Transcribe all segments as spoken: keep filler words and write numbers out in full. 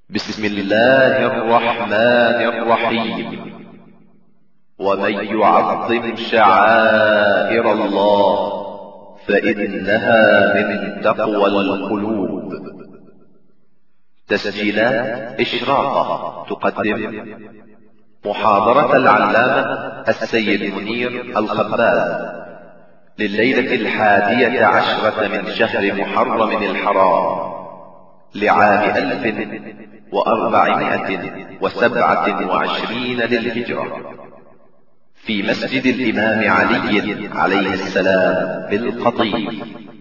بسم الله الرحمن الرحيم. ومن يعظم شعائر الله فإنها من تقوى القلوب. تسجيلات إشراقة تقدم محاضرة العلامة السيد منير الخباز لليلة الحادية عشرة من شهر محرم الحرام لعام ألف وأربعمائة وسبعة وعشرين للهجرة في مسجد الإمام علي عليه السلام بالقطيف،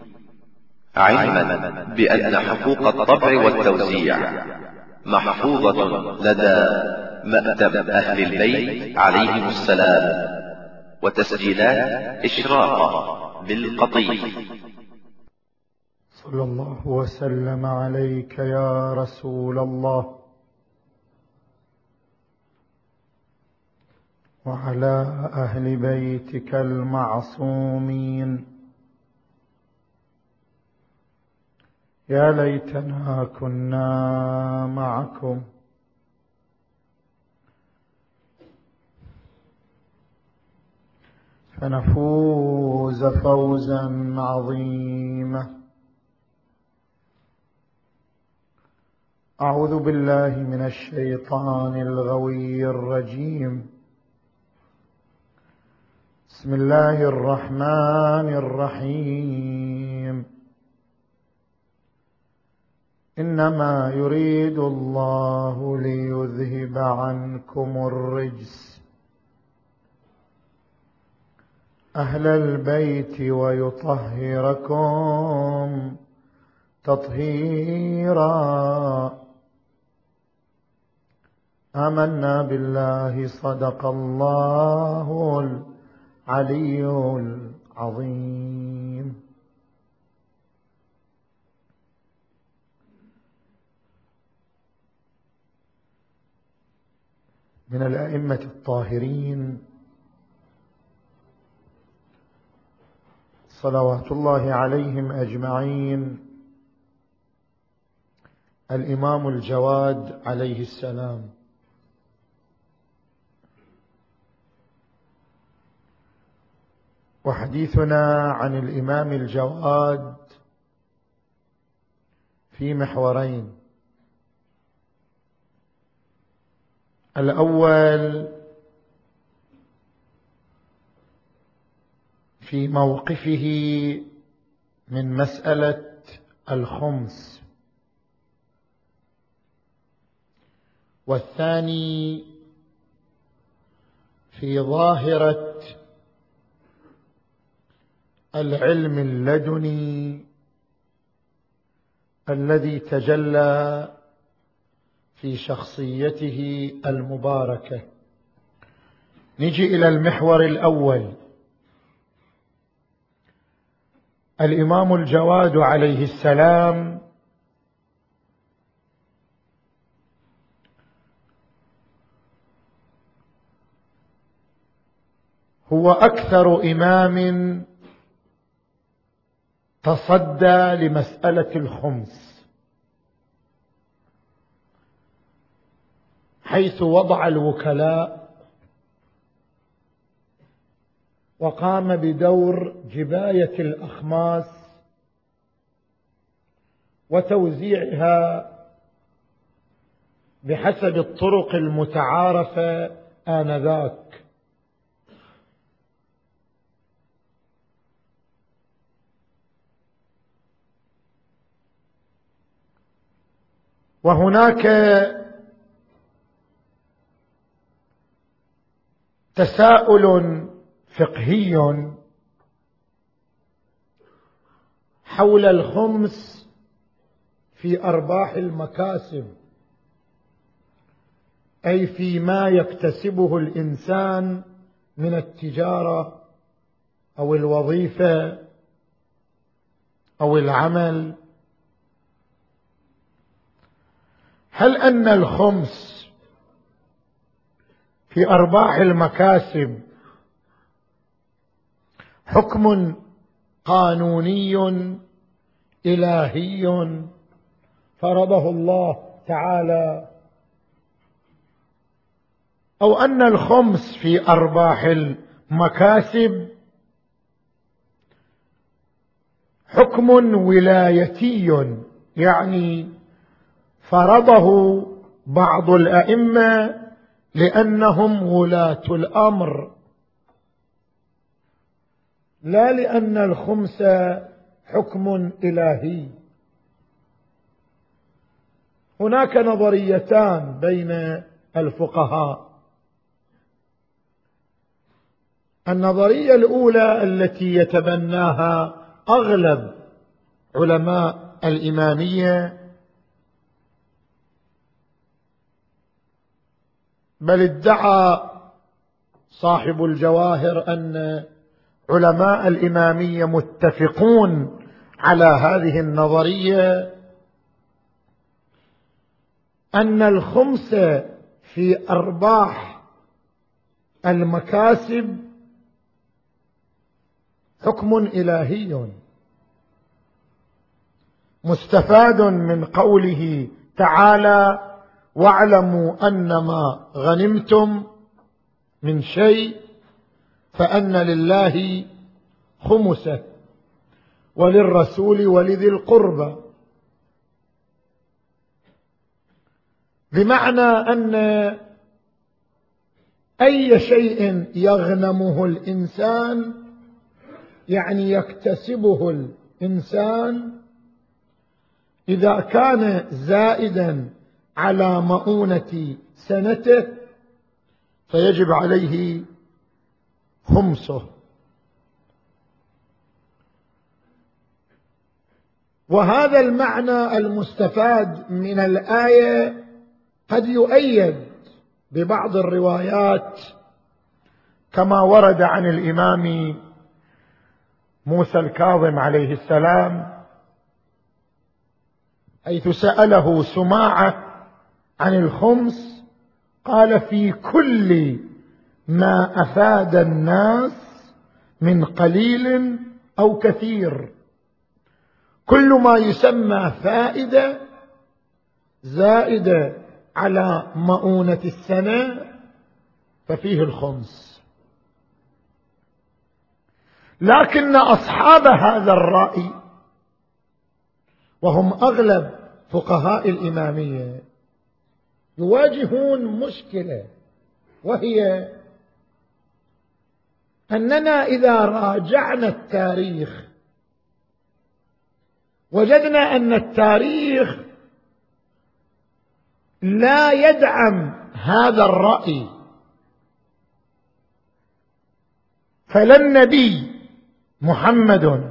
علما بأن حقوق الطبع والتوزيع محفوظة لدى مكتب أهل البيت عليهم السلام وتسجيلات إشراقة بالقطيف. صلى الله وسلم عليك يا رسول الله وعلى أهل بيتك المعصومين. يا ليتنا كنا معكم فنفوز فوزا عظيما. أعوذ بالله من الشيطان الغوي الرجيم. بسم الله الرحمن الرحيم. إنما يريد الله ليذهب عنكم الرجس أهل البيت ويطهركم تطهيرا. آمنا بالله صدق الله العلي العظيم. من الأئمة الطاهرين صلوات الله عليهم أجمعين الإمام الجواد عليه السلام، وحديثنا عن الإمام الجواد في محورين. الأول في موقفه من مسألة الخمس، والثاني في ظاهرة العلم اللدني الذي تجلى في شخصيته المباركة. نجي إلى المحور الأول. الإمام الجواد عليه السلام هو أكثر إمام تصدى لمسألة الخمس، حيث وضع الوكلاء وقام بدور جباية الأخماس وتوزيعها بحسب الطرق المتعارفة آنذاك. وهناك تساؤل فقهي حول الخمس في أرباح المكاسب، أي فيما يكتسبه الإنسان من التجارة أو الوظيفة أو العمل. هل أن الخمس في أرباح المكاسب حكم قانوني إلهي فرضه الله تعالى أو أن الخمس في أرباح المكاسب حكم ولايتي، يعني فرضه بعض الأئمة لأنهم ولاة الأمر، لا لأن الخمس حكم إلهي. هناك نظريتان بين الفقهاء. النظرية الأولى التي يتبناها أغلب علماء الإمامية، بل ادعى صاحب الجواهر أن علماء الإمامية متفقون على هذه النظرية، أن الخمس في أرباح المكاسب حكم إلهي مستفاد من قوله تعالى: واعلموا أنما غنمتم من شيء فأن لله خمسه وللرسول ولذي القربى، بمعنى أن أي شيء يغنمه الإنسان، يعني يكتسبه الإنسان، إذا كان زائدا على مؤونة سنته فيجب عليه خمسه. وهذا المعنى المستفاد من الآية قد يؤيد ببعض الروايات، كما ورد عن الإمام موسى الكاظم عليه السلام حيث سأله سماعة عن الخمس، قال: في كل ما أفاد الناس من قليل أو كثير، كل ما يسمى فائدة زائدة على مؤونة السنة ففيه الخمس. لكن أصحاب هذا الرأي، وهم أغلب فقهاء الإمامية، يواجهون مشكلة، وهي أننا إذا راجعنا التاريخ وجدنا أن التاريخ لا يدعم هذا الرأي، فلا النبي محمد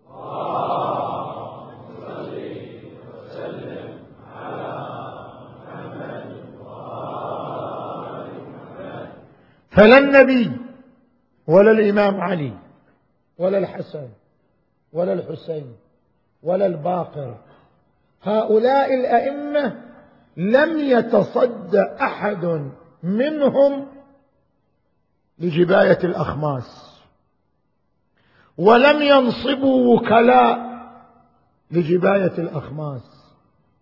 فلا النبي ولا الإمام علي ولا الحسن ولا الحسين ولا الباقر، هؤلاء الأئمة لم يتصد أحد منهم لجباية الأخماس، ولم ينصبوا وكلاء لجباية الأخماس،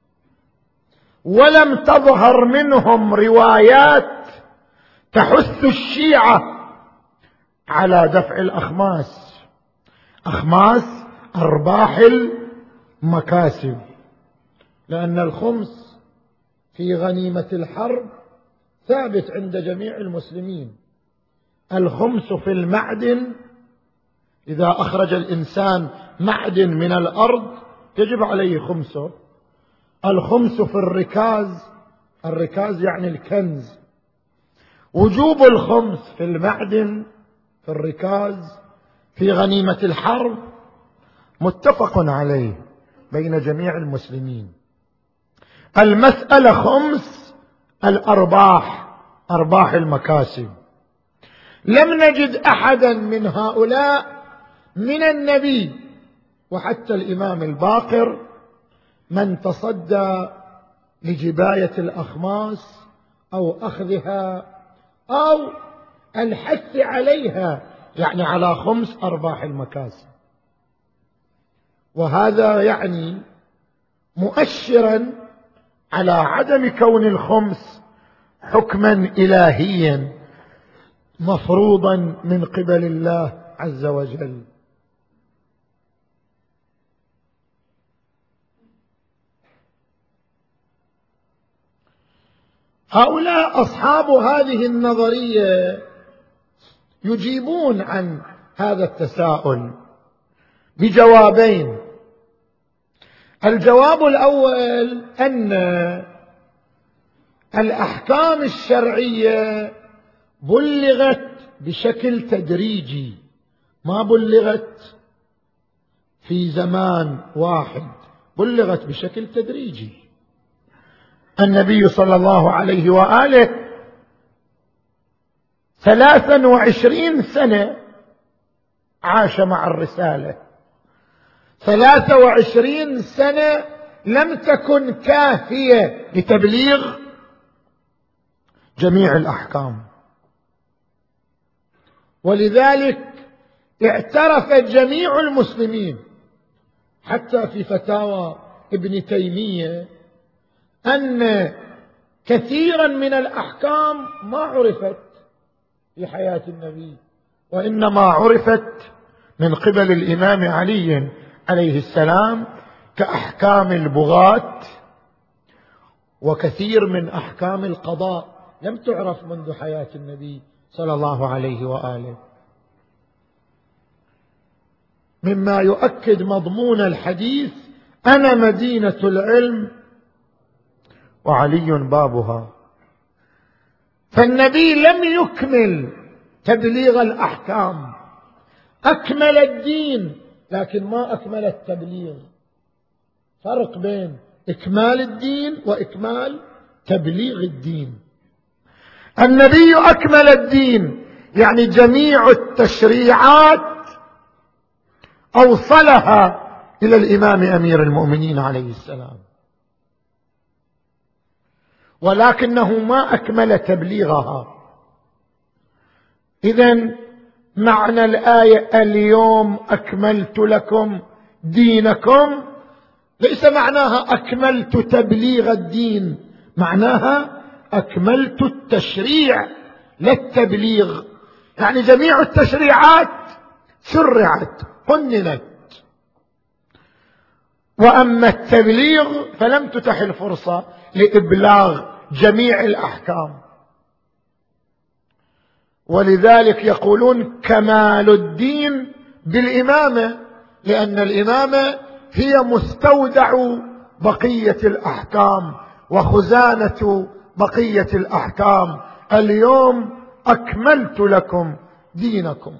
ولم تظهر منهم روايات تحث الشيعة على دفع الأخماس. أخماس أرباح المكاسب، لأن الخمس في غنيمة الحرب ثابت عند جميع المسلمين. الخمس في المعدن، إذا أخرج الإنسان معدن من الأرض يجب عليه خمسه. الخمس في الركاز، الركاز يعني الكنز، وجوب الخمس في المعدن في الركاز في غنيمة الحرب متفق عليه بين جميع المسلمين. المسألة خمس الأرباح، أرباح المكاسب. لم نجد أحدا من هؤلاء من النبي وحتى الإمام الباقر من تصدى لجباية الأخماس أو أخذها أو الحث عليها، يعني على خمس أرباح المكاسب. وهذا يعني مؤشرا على عدم كون الخمس حكما إلهيا مفروضا من قبل الله عز وجل. هؤلاء أصحاب هذه النظرية يجيبون عن هذا التساؤل بجوابين. الجواب الأول أن الأحكام الشرعية بلغت بشكل تدريجي، ما بلغت في زمان واحد، بلغت بشكل تدريجي. النبي صلى الله عليه وآله ثلاثا وعشرين سنة عاش مع الرسالة، ثلاثة وعشرين سنة لم تكن كافية لتبليغ جميع الأحكام، ولذلك اعترف جميع المسلمين حتى في فتاوى ابن تيمية أن كثيرا من الأحكام ما عرفت في حياة النبي، وإنما عرفت من قبل الإمام علي عليه السلام، كأحكام البغاة وكثير من أحكام القضاء لم تعرف منذ حياة النبي صلى الله عليه وآله، مما يؤكد مضمون الحديث: أنا مدينة العلم وعلي بابها. فالنبي لم يكمل تبليغ الأحكام، أكمل الدين لكن ما أكمل التبليغ. فرق بين إكمال الدين وإكمال تبليغ الدين. النبي أكمل الدين، يعني جميع التشريعات أوصلها إلى الإمام أمير المؤمنين عليه السلام، ولكنه ما أكمل تبليغها. إذن معنى الآية اليوم أكملت لكم دينكم ليس معناها أكملت تبليغ الدين، معناها أكملت التشريع لا التبليغ. يعني جميع التشريعات شرعت قننت، وأما التبليغ فلم تتح الفرصة لإبلاغ جميع الأحكام. ولذلك يقولون كمال الدين بالإمامة، لأن الإمامة هي مستودع بقية الأحكام وخزانة بقية الأحكام. اليوم أكملت لكم دينكم.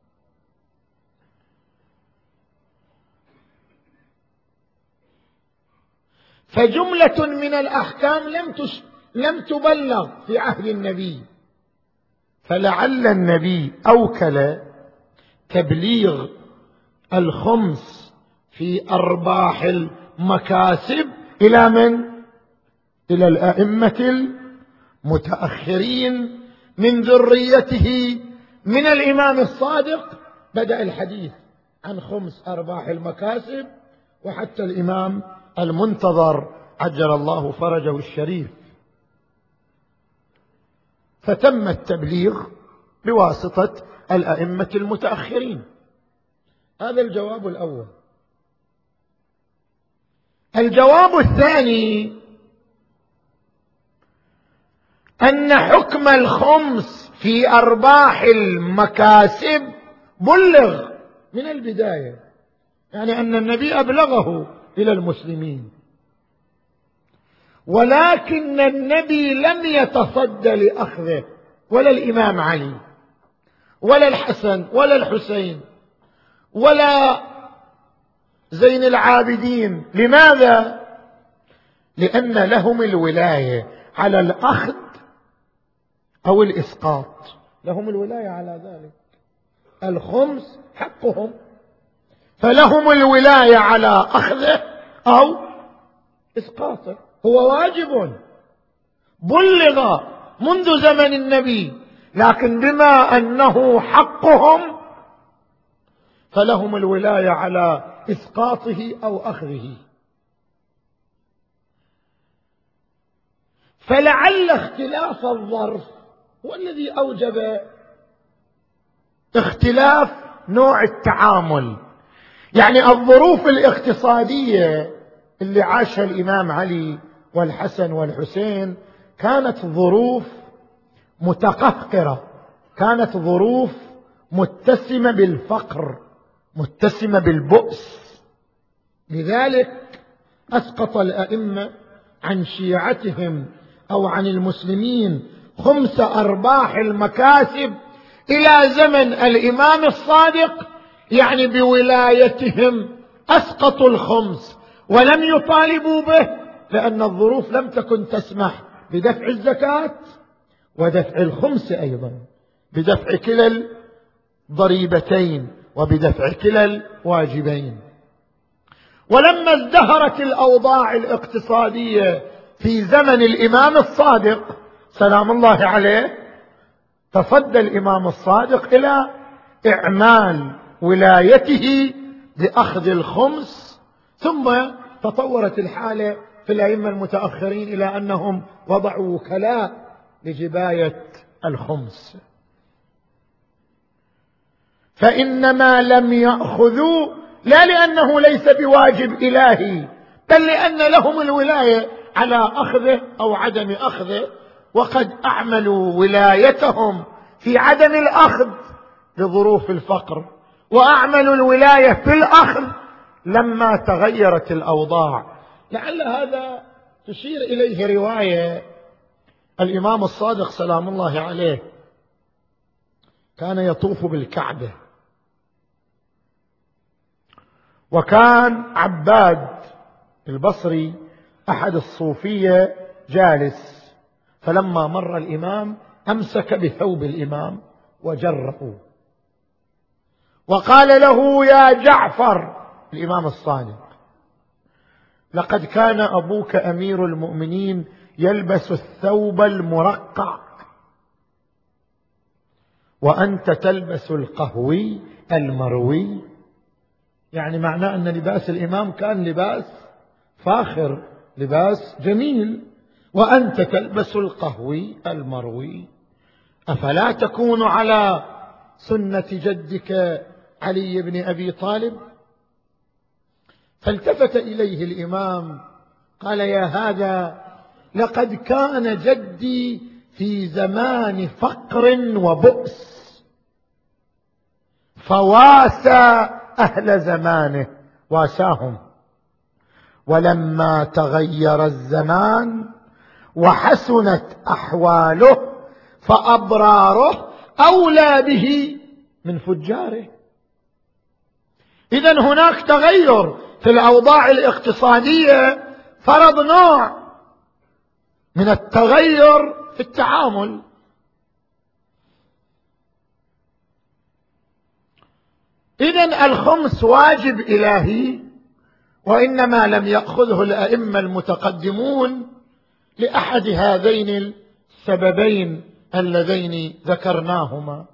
فجملة من الأحكام لم تش... لم تبلغ في عهد النبي، فلعل النبي أوكل تبليغ الخمس في أرباح المكاسب إلى من؟ إلى الأئمة المتأخرين من ذريته. من الإمام الصادق بدأ الحديث عن خمس أرباح المكاسب، وحتى الإمام المنتظر عجل الله فرجه الشريف، فتم التبليغ بواسطة الأئمة المتأخرين. هذا الجواب الأول. الجواب الثاني أن حكم الخمس في أرباح المكاسب بلغ من البداية، يعني أن النبي أبلغه إلى المسلمين، ولكن النبي لم يتصدى لأخذه، ولا الإمام علي ولا الحسن ولا الحسين ولا زين العابدين. لماذا؟ لأن لهم الولاية على الأخذ أو الإسقاط، لهم الولاية على ذلك. الخمس حقهم، فلهم الولاية على أخذه أو إسقاطه. هو واجب بلغ منذ زمن النبي، لكن بما أنه حقهم فلهم الولاية على إسقاطه أو أخذه. فلعل اختلاف الظرف هو الذي أوجب اختلاف نوع التعامل. يعني الظروف الاقتصادية اللي عاشها الإمام علي والحسن والحسين كانت ظروف متقهقرة، كانت ظروف متسمة بالفقر، متسمة بالبؤس. لذلك أسقط الأئمة عن شيعتهم أو عن المسلمين خمس أرباح المكاسب إلى زمن الإمام الصادق، يعني بولايتهم أسقطوا الخمس ولم يطالبوا به، لأن الظروف لم تكن تسمح بدفع الزكاة ودفع الخمس، أيضا بدفع كلا الضريبتين وبدفع كلا الواجبين. ولما ازدهرت الأوضاع الاقتصادية في زمن الإمام الصادق سلام الله عليه، تصدى الإمام الصادق إلى إعمال ولايته بأخذ الخمس، ثم تطورت الحالة في الأئمة المتأخرين إلى أنهم وضعوا وكلاء لجباية الخمس. فإنما لم يأخذوا لا لأنه ليس بواجب إلهي، بل لأن لهم الولاية على أخذه أو عدم أخذه، وقد أعملوا ولايتهم في عدم الأخذ لظروف الفقر، وأعملوا الولاية في الأخذ لما تغيرت الأوضاع. لعل هذا تشير إليه رواية الإمام الصادق سلام الله عليه، كان يطوف بالكعبة، وكان عباد البصري أحد الصوفية جالس، فلما مر الإمام أمسك بثوب الإمام وجره وقال له: يا جعفر، الإمام الصادق، لقد كان أبوك أمير المؤمنين يلبس الثوب المرقع وأنت تلبس القهوي المروي. يعني معناه أن لباس الإمام كان لباس فاخر، لباس جميل، وأنت تلبس القهوي المروي، أفلا تكون على سنة جدك علي بن أبي طالب؟ فالتفت إليه الإمام قال: يا هذا، لقد كان جدي في زمان فقر وبؤس فواسى أهل زمانه، واساهم، ولما تغير الزمان وحسنت أحواله فأبراره أولى به من فجاره. إذن هناك تغير في الأوضاع الاقتصادية فرض نوع من التغير في التعامل. إذن الخمس واجب إلهي، وإنما لم يأخذه الأئمة المتقدمون لأحد هذين السببين اللذين ذكرناهما.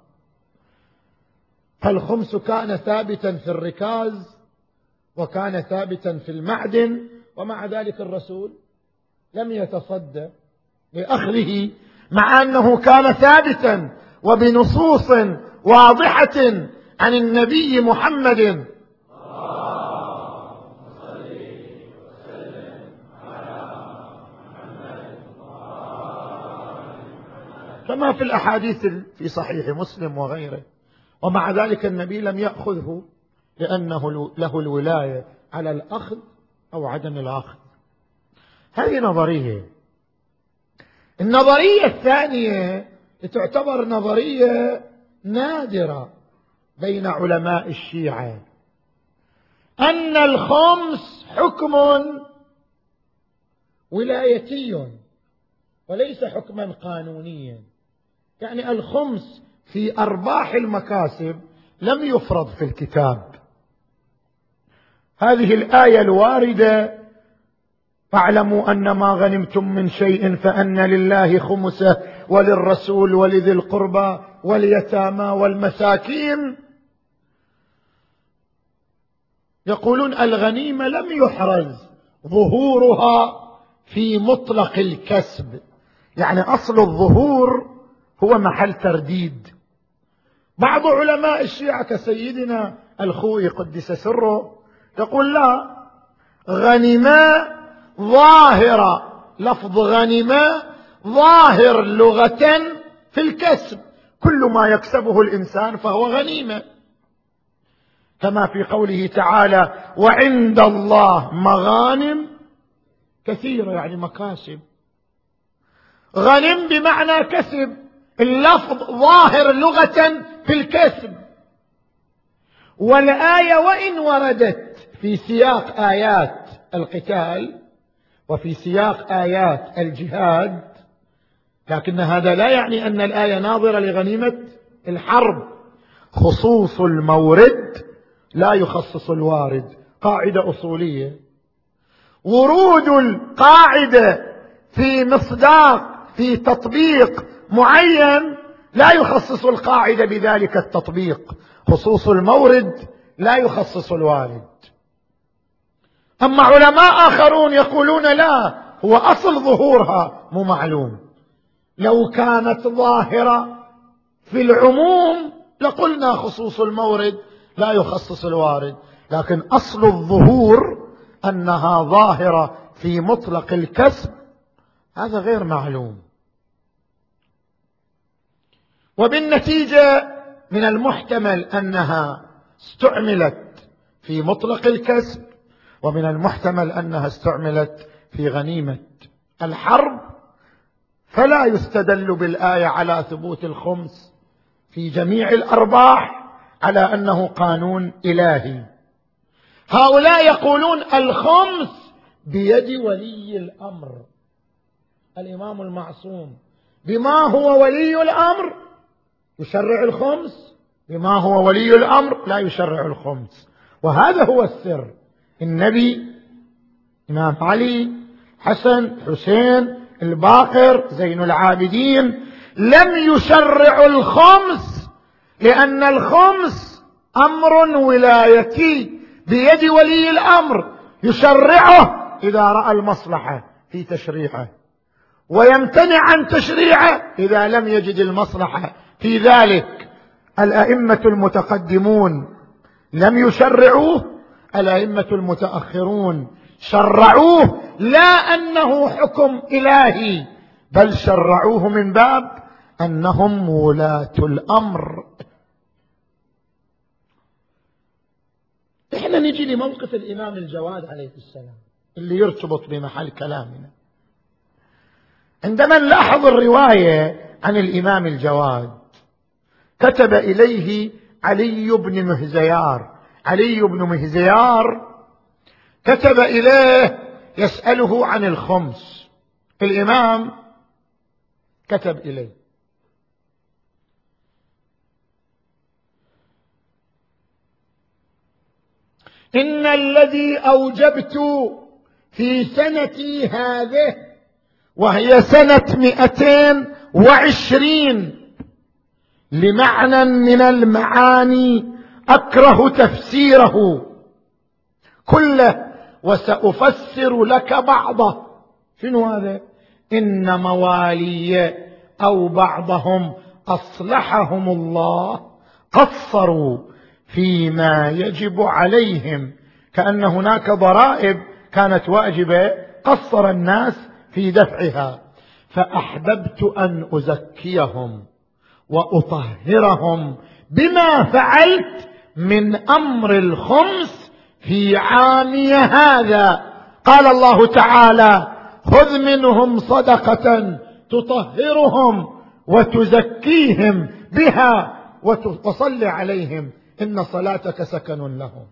فالخمس كان ثابتا في الركاز وكان ثابتا في المعدن، ومع ذلك الرسول لم يتصدى لأخذه، مع أنه كان ثابتا وبنصوص واضحة عن النبي محمد كما في الأحاديث في صحيح مسلم وغيره. ومع ذلك النبي لم يأخذه لأنه له الولاية على الأخذ أو عدم الأخذ. هذه نظرية. النظرية الثانية تعتبر نظرية نادرة بين علماء الشيعة، أن الخمس حكم ولايتي وليس حكما قانونيا. يعني الخمس في أرباح المكاسب لم يفرض في الكتاب. هذه الآية الواردة: فاعلموا أن ما غنمتم من شيء فأن لله خمسه وللرسول ولذي القربى واليتامى والمساكين، يقولون الغنيمة لم يحرز ظهورها في مطلق الكسب، يعني أصل الظهور هو محل ترديد. بعض علماء الشيعة كسيدنا الخوئي قدس سره يقول لا، غنما ظاهرة، لفظ غنما ظاهر لغة في الكسب، كل ما يكسبه الإنسان فهو غنيمة، كما في قوله تعالى وعند الله مغانم كثيرة، يعني مكاسب. غنم بمعنى كسب، اللفظ ظاهر لغة في الكسب. والآية وإن وردت في سياق آيات القتال وفي سياق آيات الجهاد، لكن هذا لا يعني أن الآية ناظرة لغنيمة الحرب. خصوص المورد لا يخصص الوارد، قاعدة أصولية. ورود القاعدة في مصداق في تطبيق معين لا يخصص القاعدة بذلك التطبيق. خصوص المورد لا يخصص الوارد. أما علماء آخرون يقولون لا، هو أصل ظهورها مو معلوم. لو كانت ظاهرة في العموم لقلنا خصوص المورد لا يخصص الوارد، لكن أصل الظهور أنها ظاهرة في مطلق الكسب، هذا غير معلوم. وبالنتيجة من المحتمل أنها استعملت في مطلق الكسب، ومن المحتمل أنها استعملت في غنيمة الحرب. فلا يستدل بالآية على ثبوت الخمس في جميع الأرباح على أنه قانون إلهي. هؤلاء يقولون الخمس بيد ولي الأمر، الإمام المعصوم بما هو ولي الأمر يشرع الخمس، بما هو ولي الأمر لا يشرع الخمس. وهذا هو السر. النبي، إمام علي، حسن، حسين، الباقر، زين العابدين لم يشرعوا الخمس، لأن الخمس أمر ولايتي بيد ولي الأمر، يشرعه إذا رأى المصلحة في تشريعه، ويمتنع عن تشريعه إذا لم يجد المصلحة في ذلك. الأئمة المتقدمون لم يشرعوه، الأئمة المتأخرون شرعوه، لا أنه حكم إلهي، بل شرعوه من باب أنهم ولاة الأمر. إحنا نجي لموقف الإمام الجواد عليه السلام اللي يرتبط بمحل كلامنا. عندما نلاحظ الرواية عن الإمام الجواد، كتب إليه علي بن مهزيار. علي بن مهزيار كتب إليه يسأله عن الخمس. الإمام كتب إليه: إن الذي أوجبت في سنتي هذه، وهي سنة مئتين وعشرين، لمعنى من المعاني أكره تفسيره كله وسأفسر لك بعضه. شنو هذا؟ إن موالي أو بعضهم أصلحهم الله قصروا فيما يجب عليهم، كأن هناك ضرائب كانت واجبة قصر الناس في دفعها، فأحببت أن أزكيهم وأطهرهم بما فعلت من أمر الخمس في عامي هذا. قال الله تعالى: خذ منهم صدقة تطهرهم وتزكيهم بها وتصلي عليهم إن صلاتك سكن لهم.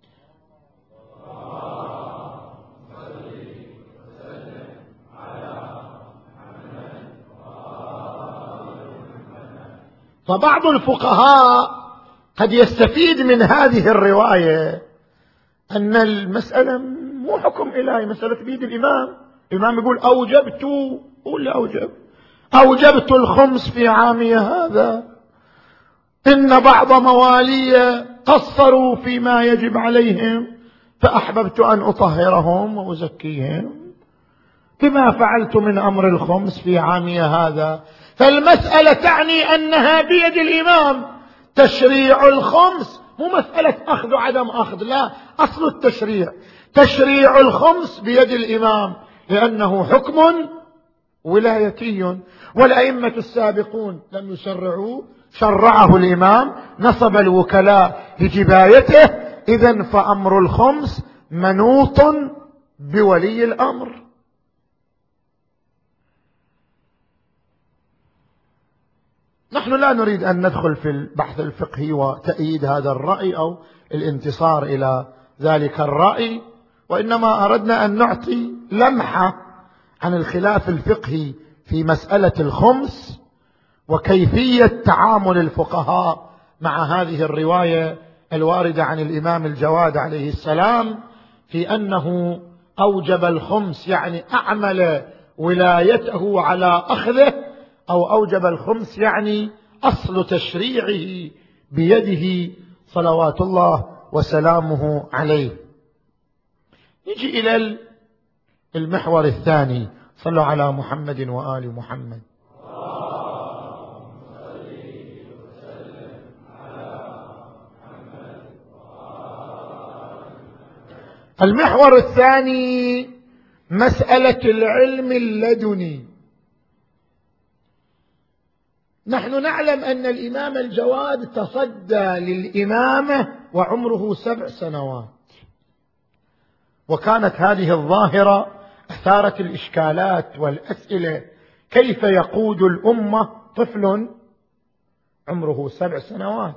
فبعض الفقهاء قد يستفيد من هذه الرواية أن المسألة مو حكم إلهي، مسألة بيد الإمام. الإمام يقول أوجبت، قول لي أوجب أوجبت الخمس في عامي هذا، إن بعض موالي قصروا فيما يجب عليهم فأحببت أن أطهرهم وأزكيهم. بما فعلت من أمر الخمس في عامي هذا. فالمسألة تعني أنها بيد الإمام. تشريع الخمس مو مسألة أخذ وعدم أخذ، لا، أصل التشريع تشريع الخمس بيد الإمام، لأنه حكم ولايتي، والأئمة السابقون لم يشرعوا، شرعه الإمام، نصب الوكلاء لجبايته. إذن فأمر الخمس منوط بولي الأمر. نحن لا نريد أن ندخل في البحث الفقهي وتأييد هذا الرأي أو الانتصار إلى ذلك الرأي، وإنما أردنا أن نعطي لمحة عن الخلاف الفقهي في مسألة الخمس وكيفية تعامل الفقهاء مع هذه الرواية الواردة عن الإمام الجواد عليه السلام في أنه أوجب الخمس، يعني أعمل ولايته على أخذه، أو أوجب الخمس يعني أصل تشريعه بيده صلوات الله وسلامه عليه. نجي إلى المحور الثاني. صلوا على محمد وآل محمد. المحور الثاني مسألة العلم اللدني. نحن نعلم أن الإمام الجواد تصدى للإمامة وعمره سبع سنوات، وكانت هذه الظاهرة أثارت الإشكالات والأسئلة: كيف يقود الأمة طفل عمره سبع سنوات؟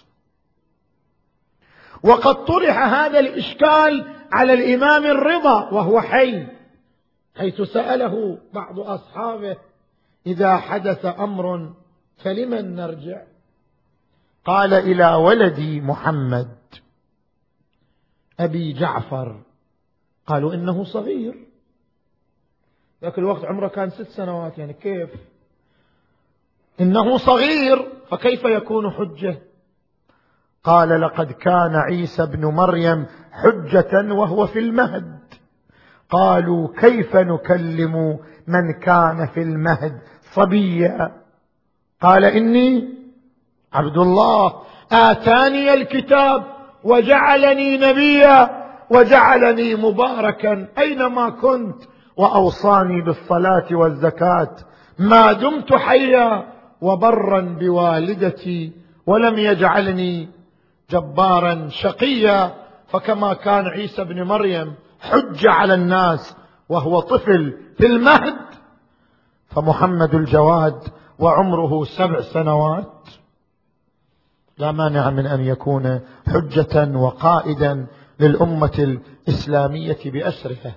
وقد طرح هذا الإشكال على الإمام الرضا وهو حي، حيث سأله بعض أصحابه: إذا حدث أمر فلمن نرجع؟ قال: إلى ولدي محمد أبي جعفر. قالوا: إنه صغير، ذاك الوقت عمره كان ست سنوات، يعني كيف؟ إنه صغير فكيف يكون حجة؟ قال: لقد كان عيسى بن مريم حجة وهو في المهد. قالوا: كيف نكلم من كان في المهد صبيا؟ قال: إني عبد الله آتاني الكتاب وجعلني نبيا وجعلني مباركا أينما كنت وأوصاني بالصلاة والزكاة ما دمت حيا وبرا بوالدتي ولم يجعلني جبارا شقيا. فكما كان عيسى بن مريم حجة على الناس وهو طفل في المهد، فمحمد الجواد وعمره سبع سنوات لا مانع من أن يكون حجة وقائدا للأمة الإسلامية بأسرها.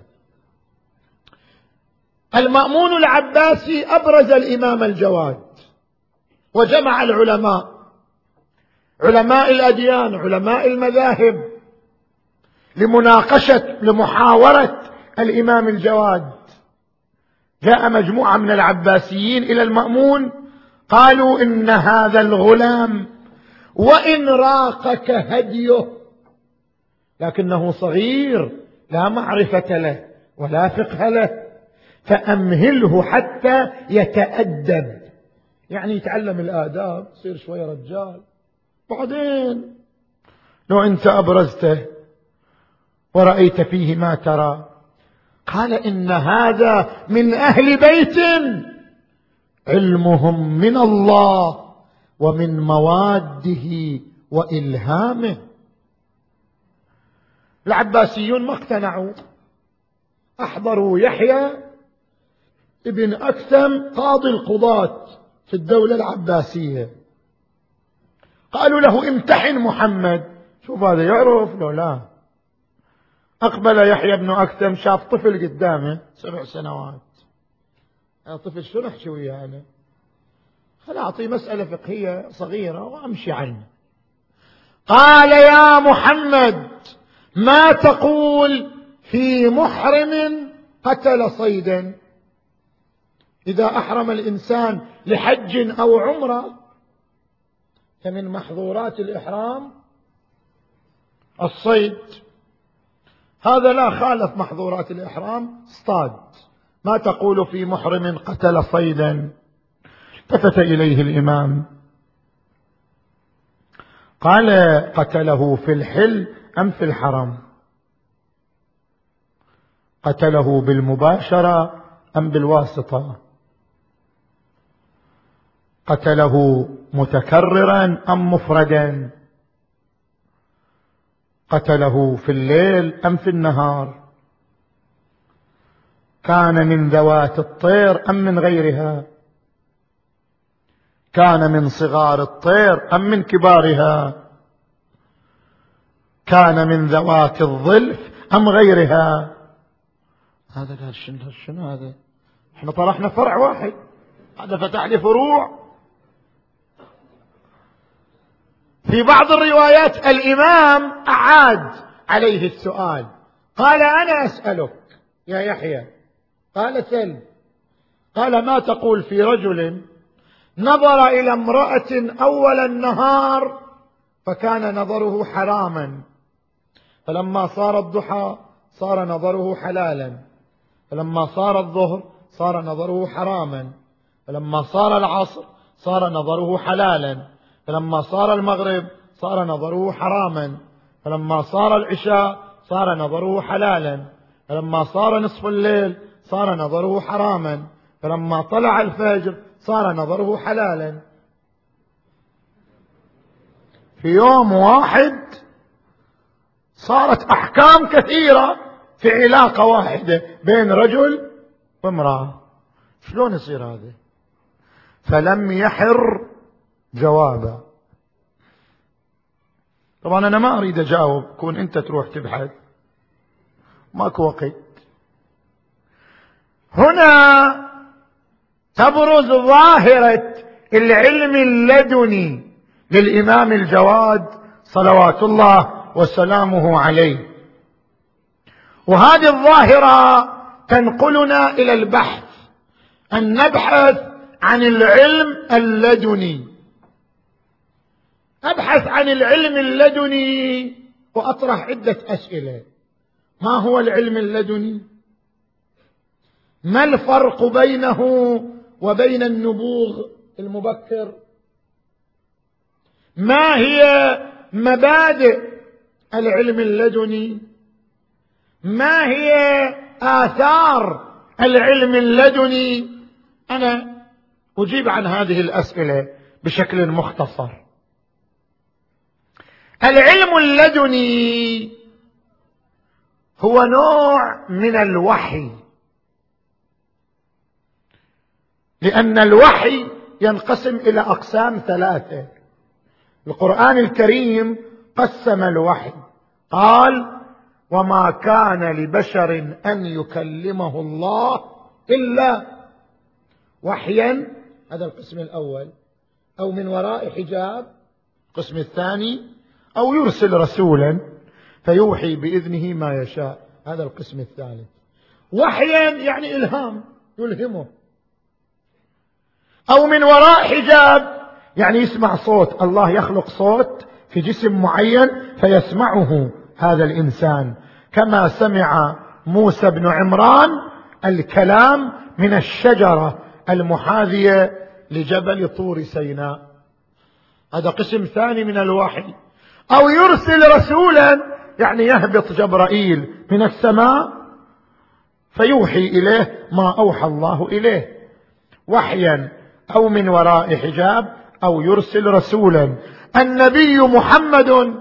المأمون العباسي أبرز الإمام الجواد وجمع العلماء، علماء الأديان، علماء المذاهب، لمناقشة لمحاورة الإمام الجواد. جاء مجموعة من العباسيين إلى المأمون قالوا: إن هذا الغلام وإن راقك هديه لكنه صغير لا معرفة له ولا فقه له، فأمهله حتى يتأدب، يعني يتعلم الآداب، يصير شوية رجال، بعدين لو أنت أبرزته ورأيت فيه ما ترى. قال: إن هذا من أهل بيت علمهم من الله ومن مواده وإلهامه. العباسيون ما اقتنعوا، أحضروا يحيى ابن أكثم قاضي القضاة في الدولة العباسية، قالوا له: امتحن محمد، شوف هذا يعرف لو لا. أقبل يحيى بن أكثم، شاف طفل قدامه سبع سنوات، أنا طفل شو نحكي وياه أنا؟ خليني أعطيه مسألة فقهية صغيرة وأمشي عنه. قال: يا محمد، ما تقول في محرم قتل صيدا؟ إذا أحرم الإنسان لحج أو عمرة فمن محظورات الإحرام الصيد، هذا لا خالف محظورات الإحرام، اصطاد ما تقول في محرم قتل صيدا؟ التفت إليه الإمام قال: قتله في الحل أم في الحرم؟ قتله بالمباشرة أم بالواسطة؟ قتله متكررا أم مفردا؟ قتله في الليل أم في النهار؟ كان من ذوات الطير أم من غيرها؟ كان من صغار الطير أم من كبارها؟ كان من ذوات الظلف أم غيرها؟ هذا قال شنو شنو هذا؟ احنا طرحنا فرع واحد، هذا فتح لي فروع. في بعض الروايات الإمام أعاد عليه السؤال، قال: أنا أسألك يا يحيى. قال: سل. قال: ما تقول في رجل نظر إلى امرأة أول النهار فكان نظره حراما، فلما صار الضحى صار نظره حلالا، فلما صار الظهر صار نظره حراما، فلما صار العصر صار نظره حلالا، فلما صار المغرب صار نظره حراما، فلما صار العشاء صار نظره حلالا، فلما صار نصف الليل صار نظره حراما، فلما طلع الفجر صار نظره حلالا. في يوم واحد صارت أحكام كثيرة في علاقة واحدة بين رجل وامرأة. شلون يصير هذا؟ فلم يحر جوابا. طبعا أنا ما أريد أجاوب، كون أنت تروح تبحث، ماكو وقت. هنا تبرز ظاهرة العلم اللدني للإمام الجواد صلوات الله وسلامه عليه، وهذه الظاهرة تنقلنا إلى البحث، أن نبحث عن العلم اللدني. أبحث عن العلم اللدني وأطرح عدة أسئلة. ما هو العلم اللدني؟ ما الفرق بينه وبين النبوغ المبكر؟ ما هي مبادئ العلم اللدني؟ ما هي آثار العلم اللدني؟ أنا أجيب عن هذه الأسئلة بشكل مختصر. العلم اللدني هو نوع من الوحي، لأن الوحي ينقسم إلى أقسام ثلاثة. القرآن الكريم قسم الوحي، قال: وما كان لبشر أن يكلمه الله إلا وحيا، هذا القسم الأول، أو من وراء حجاب، القسم الثاني، أو يرسل رسولا فيوحي بإذنه ما يشاء، هذا القسم الثالث. وحيا يعني إلهام، يلهمه. أو من وراء حجاب يعني يسمع صوت، الله يخلق صوت في جسم معين فيسمعه هذا الإنسان، كما سمع موسى بن عمران الكلام من الشجرة المحاذية لجبل طور سيناء، هذا قسم ثاني من الوحي. أو يرسل رسولا يعني يهبط جبرائيل من السماء فيوحي إليه ما أوحى الله إليه، وحيا أو من وراء حجاب أو يرسل رسولا. النبي محمد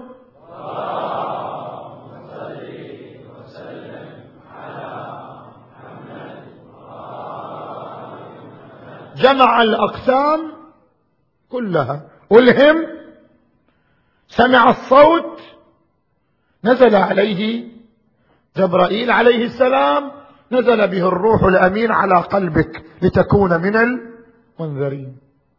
جمع الأقسام كلها، ألهم، سمع الصوت، نزل عليه جبرائيل عليه السلام، نزل به الروح الأمين على قلبك لتكون من المنذرين.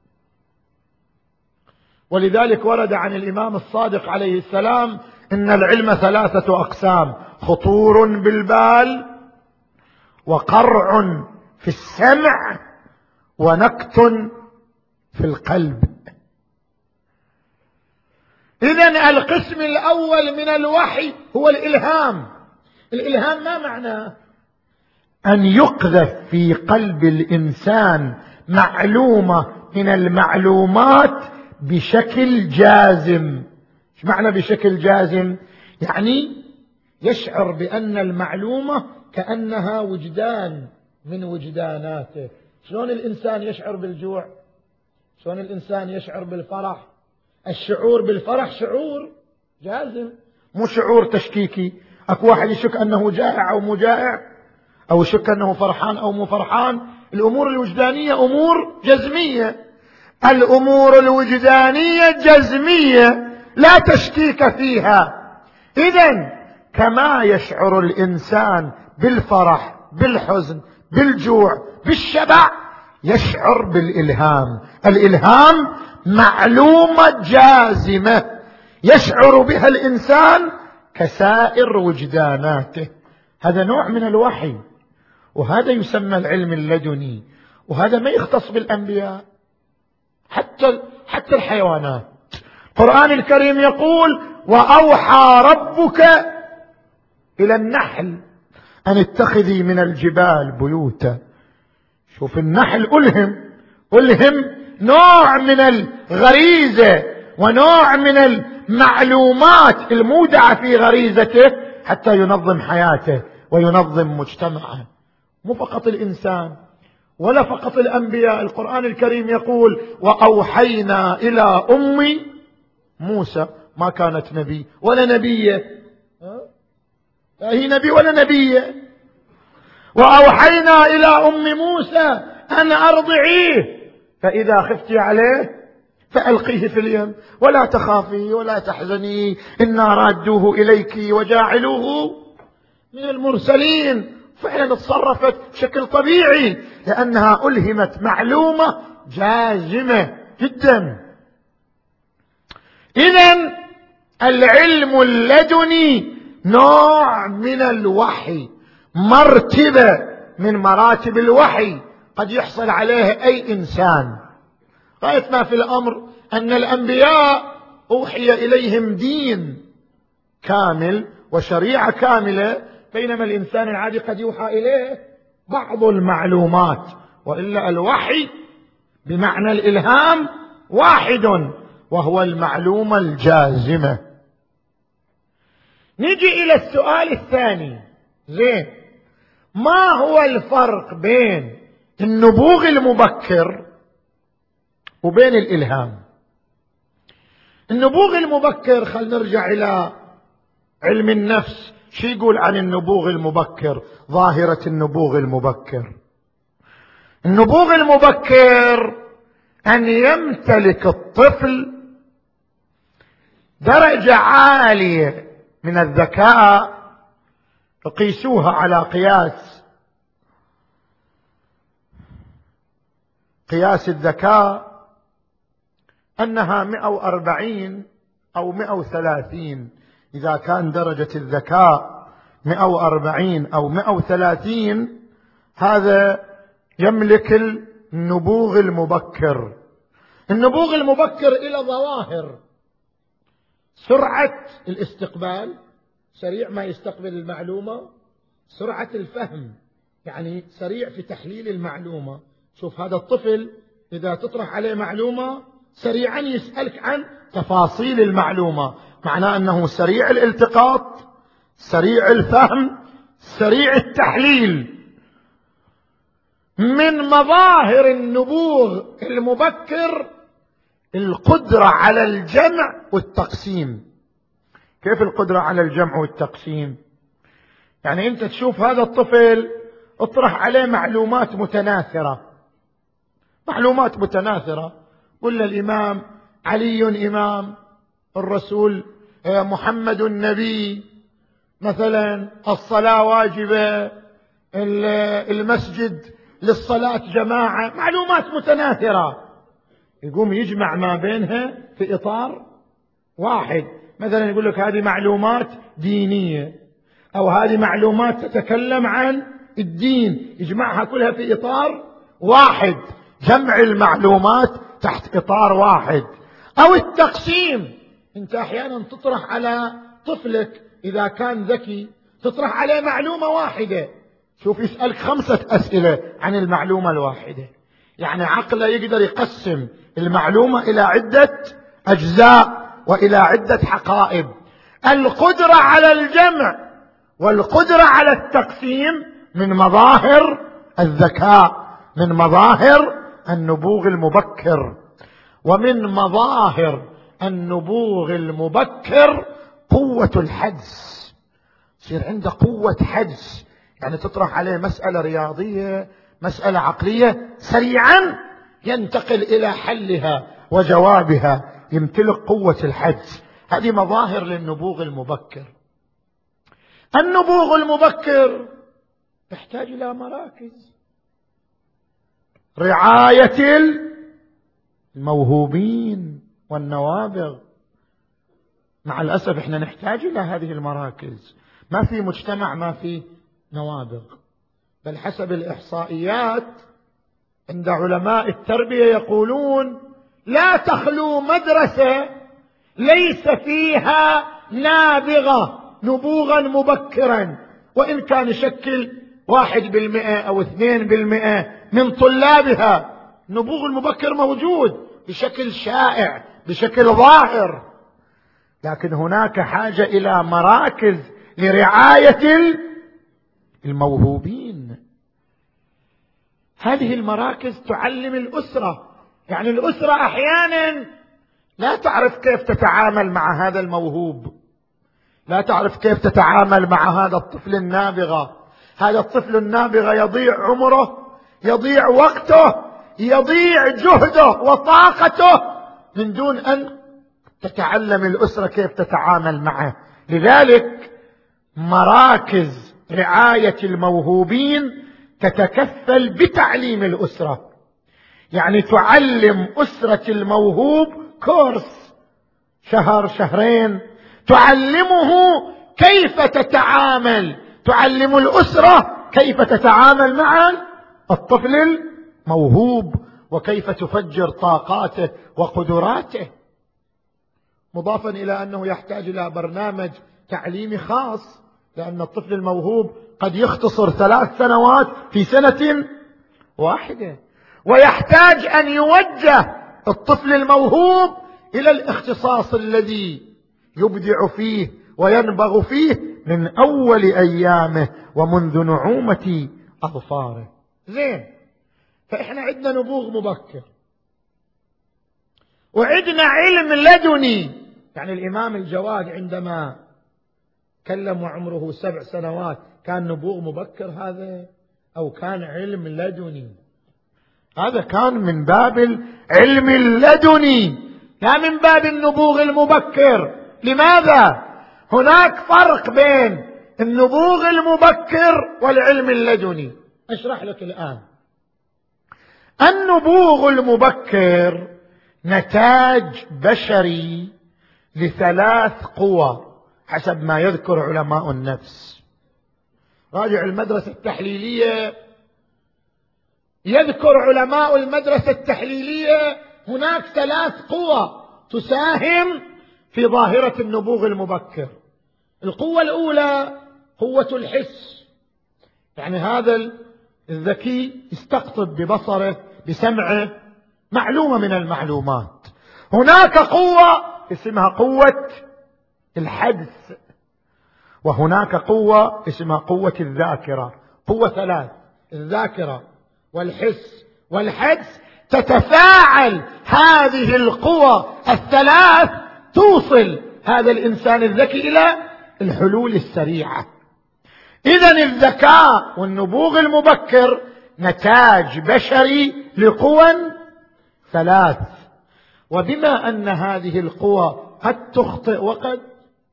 ولذلك ورد عن الإمام الصادق عليه السلام إن العلم ثلاثة أقسام: خطور بالبال، وقرع في السمع، ونكت في القلب. إذن القسم الأول من الوحي هو الإلهام. الإلهام ما معناه؟ أن يقذف في قلب الإنسان معلومة من المعلومات بشكل جازم. ايش معنى بشكل جازم؟ يعني يشعر بأن المعلومة كأنها وجدان من وجداناته. شلون الإنسان يشعر بالجوع؟ شلون الإنسان يشعر بالفرح؟ الشعور بالفرح شعور جازم، مو شعور تشكيكي. اكو واحد يشك أنه جائع أو مو جائع، أو يشك أنه فرحان أو مو فرحان. الأمور الوجدانية أمور جزمية، الأمور الوجدانية جزمية لا تشكيك فيها. إذن كما يشعر الإنسان بالفرح، بالحزن، بالجوع، بالشبع، يشعر بالإلهام. الإلهام معلومة جازمة يشعر بها الإنسان كسائر وجداناته. هذا نوع من الوحي، وهذا يسمى العلم اللدني، وهذا ما يختص بالأنبياء، حتى حتى الحيوانات. القرآن الكريم يقول: وأوحى ربك إلى النحل أن اتخذي من الجبال بيوتا. شوف النحل ألهم ألهم نوع من الغريزة ونوع من المعلومات المودعة في غريزته حتى ينظم حياته وينظم مجتمعه. مو فقط الإنسان ولا فقط الأنبياء. القرآن الكريم يقول: وأوحينا إلى أم موسى. ما كانت نبي ولا نبية، لا هي نبي ولا نبية. وأوحينا إلى أم موسى أن أرضعيه فإذا خفتي عليه فألقيه في اليم ولا تخافي ولا تحزني إنا رادوه إليك وجاعلوه من المرسلين. فعلا تصرفت بشكل طبيعي لأنها ألهمت معلومة جازمة جدا. إذن العلم اللدني نوع من الوحي، مرتبة من مراتب الوحي قد يحصل عليها أي إنسان. غاية ما في الأمر أن الأنبياء أوحي إليهم دين كامل وشريعة كاملة، بينما الإنسان العادي قد يوحى إليه بعض المعلومات. وإلا الوحي بمعنى الإلهام واحد، وهو المعلومة الجازمة. نجي إلى السؤال الثاني. زين، ما هو الفرق بين النبوغ المبكر وبين الإلهام؟ النبوغ المبكر، خلينا نرجع إلى علم النفس. شو يقول عن النبوغ المبكر؟ ظاهرة النبوغ المبكر: النبوغ المبكر أن يمتلك الطفل درجة عالية من الذكاء، تقيسوها على قياس قياس الذكاء أنها مئة وأربعين أو مئة وثلاثين. إذا كان درجة الذكاء مئة وأربعين أو مئة وثلاثين، هذا يملك النبوغ المبكر. النبوغ المبكر إلى ظواهر: سرعة الاستقبال، سريع ما يستقبل المعلومة. سرعة الفهم، يعني سريع في تحليل المعلومة. شوف هذا الطفل إذا تطرح عليه معلومة سريعا يسألك عن تفاصيل المعلومة، معناه أنه سريع الالتقاط، سريع الفهم، سريع التحليل. من مظاهر النبوغ المبكر القدرة على الجمع والتقسيم. كيف القدرة على الجمع والتقسيم؟ يعني أنت تشوف هذا الطفل اطرح عليه معلومات متناثرة، معلومات متناثرة. قل الإمام علي إمام، الرسول محمد النبي، مثلا الصلاة واجبة، المسجد للصلاة جماعة، معلومات متناثرة. يقوم يجمع ما بينها في إطار واحد. مثلا يقول لك هذه معلومات دينية أو هذه معلومات تتكلم عن الدين، يجمعها كلها في إطار واحد. جمع المعلومات تحت إطار واحد. أو التقسيم، أنت أحيانا تطرح على طفلك إذا كان ذكي، تطرح عليه معلومة واحدة، شوف يسألك خمسة أسئلة عن المعلومة الواحدة، يعني عقله يقدر يقسم المعلومة إلى عدة أجزاء وإلى عدة حقائب. القدرة على الجمع والقدرة على التقسيم من مظاهر الذكاء، من مظاهر النبوغ المبكر. ومن مظاهر النبوغ المبكر قوة الحدس، يصير عنده قوة حدس، يعني تطرح عليه مسألة رياضية مسألة عقلية سريعا ينتقل إلى حلها وجوابها، يمتلك قوة الحدس. هذه مظاهر للنبوغ المبكر. النبوغ المبكر يحتاج إلى مراكز، رعاية الموهوبين والنوابغ. مع الأسف احنا نحتاج إلى هذه المراكز، ما في مجتمع ما في نوابغ، بل حسب الإحصائيات عند علماء التربية يقولون لا تخلو مدرسة ليس فيها نابغة نبوغا مبكرا، وإن كان يشكل واحد بالمئة أو اثنين بالمئة من طلابها. النبوغ المبكر موجود بشكل شائع بشكل ظاهر، لكن هناك حاجة إلى مراكز لرعاية الموهوبين. هذه المراكز تعلم الأسرة، يعني الأسرة أحيانا لا تعرف كيف تتعامل مع هذا الموهوب، لا تعرف كيف تتعامل مع هذا الطفل النابغة. هذا الطفل النابغة يضيع عمره، يضيع وقته، يضيع جهده وطاقته من دون أن تتعلم الأسرة كيف تتعامل معه. لذلك مراكز رعاية الموهوبين تتكفل بتعليم الأسرة، يعني تعلم أسرة الموهوب كورس شهر شهرين، تعلمه كيف تتعامل، تعلم الأسرة كيف تتعامل مع الطفل الموهوب وكيف تفجر طاقاته وقدراته. مضافا إلى أنه يحتاج إلى برنامج تعليمي خاص، لأن الطفل الموهوب قد يختصر ثلاث سنوات في سنة واحدة، ويحتاج أن يوجه الطفل الموهوب إلى الاختصاص الذي يبدع فيه وينبغ فيه من أول أيامه ومنذ نعومة أظفاره. زين، فإحنا عندنا نبوغ مبكر وعندنا علم لدني. يعني الإمام الجواد عندما كلم وعمره سبع سنوات كان نبوغ مبكر هذا أو كان علم لدني؟ هذا كان من باب العلم اللدني لا من باب النبوغ المبكر. لماذا؟ هناك فرق بين النبوغ المبكر والعلم اللدني. أشرح لك الآن. النبوغ المبكر نتاج بشري لثلاث قوى حسب ما يذكر علماء النفس. راجع المدرسة التحليلية، يذكر علماء المدرسة التحليلية هناك ثلاث قوى تساهم في ظاهرة النبوغ المبكر. القوة الأولى قوة الحس، يعني هذا الذكي يستقطب ببصره بسمعه معلومة من المعلومات. هناك قوة اسمها قوة الحدس، وهناك قوة اسمها قوة الذاكرة. قوة ثلاث: الذاكرة والحس والحدس. تتفاعل هذه القوى الثلاث توصل هذا الإنسان الذكي إلى الحلول السريعة. إذن الذكاء والنبوغ المبكر نتاج بشري لقوى ثلاث، وبما أن هذه القوى قد تخطئ وقد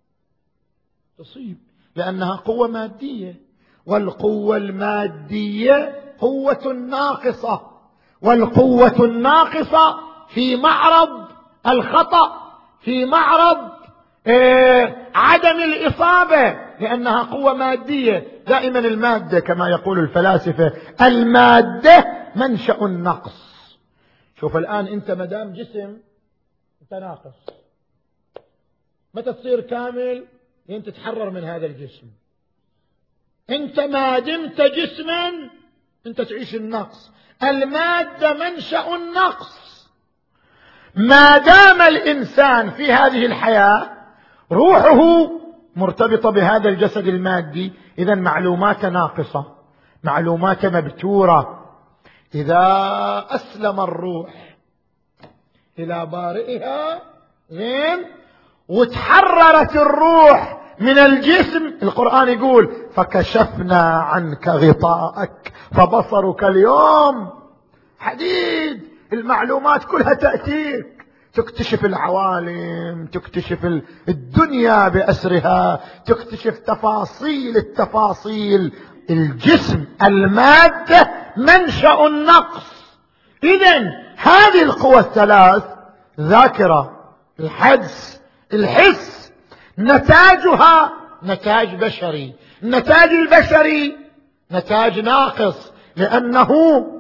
تصيب لأنها قوة مادية، والقوة المادية قوة ناقصة، والقوة الناقصة في معرض الخطأ، في معرض إيه عدم الإصابة، لأنها قوة مادية. دائما المادة كما يقول الفلاسفة المادة منشأ النقص. شوف الآن أنت مدام جسم أنت ناقص، متى تصير كامل؟ أنت تتحرر من هذا الجسم. انت ما دمت جسما انت تعيش النقص. المادة منشأ النقص. ما دام الإنسان في هذه الحياة روحه مرتبطة بهذا الجسد المادي، إذا معلومات ناقصة، معلومات مبتورة. إذا أسلم الروح إلى بارئها زين وتحررت الروح من الجسم، القرآن يقول فكشفنا عنك غطاءك فبصرك اليوم حديد. المعلومات كلها تأتيك، تكتشف العوالم، تكتشف الدنيا بأسرها، تكتشف تفاصيل التفاصيل. الجسم المادة منشأ النقص. إذن هذه القوى الثلاث، ذاكرة، الحدس، الحس، نتاجها نتاج بشري. النتاج البشري نتاج ناقص لأنه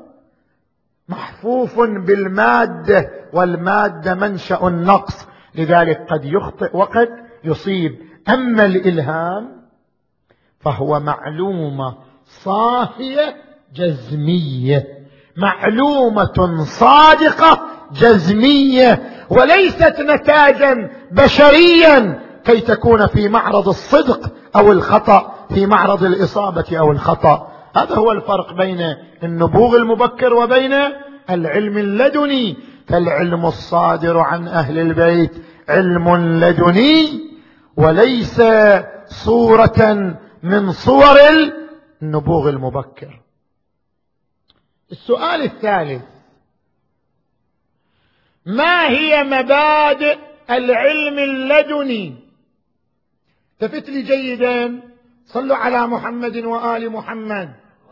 محفوف بالمادة، والمادة منشأ النقص، لذلك قد يخطئ وقد يصيب. أما الإلهام فهو معلومة صافية جزمية، معلومة صادقة جزمية، وليست نتاجا بشريا كي تكون في معرض الصدق أو الخطأ، في معرض الإصابة أو الخطأ. هذا هو الفرق بين النبوغ المبكر وبين العلم اللدني. فالعلم الصادر عن أهل البيت علم لدني وليس صورة من صور النبوغ المبكر. السؤال الثالث: ما هي مبادئ العلم اللدني؟ التفت لي جيدا، صلوا على محمد وآل محمد.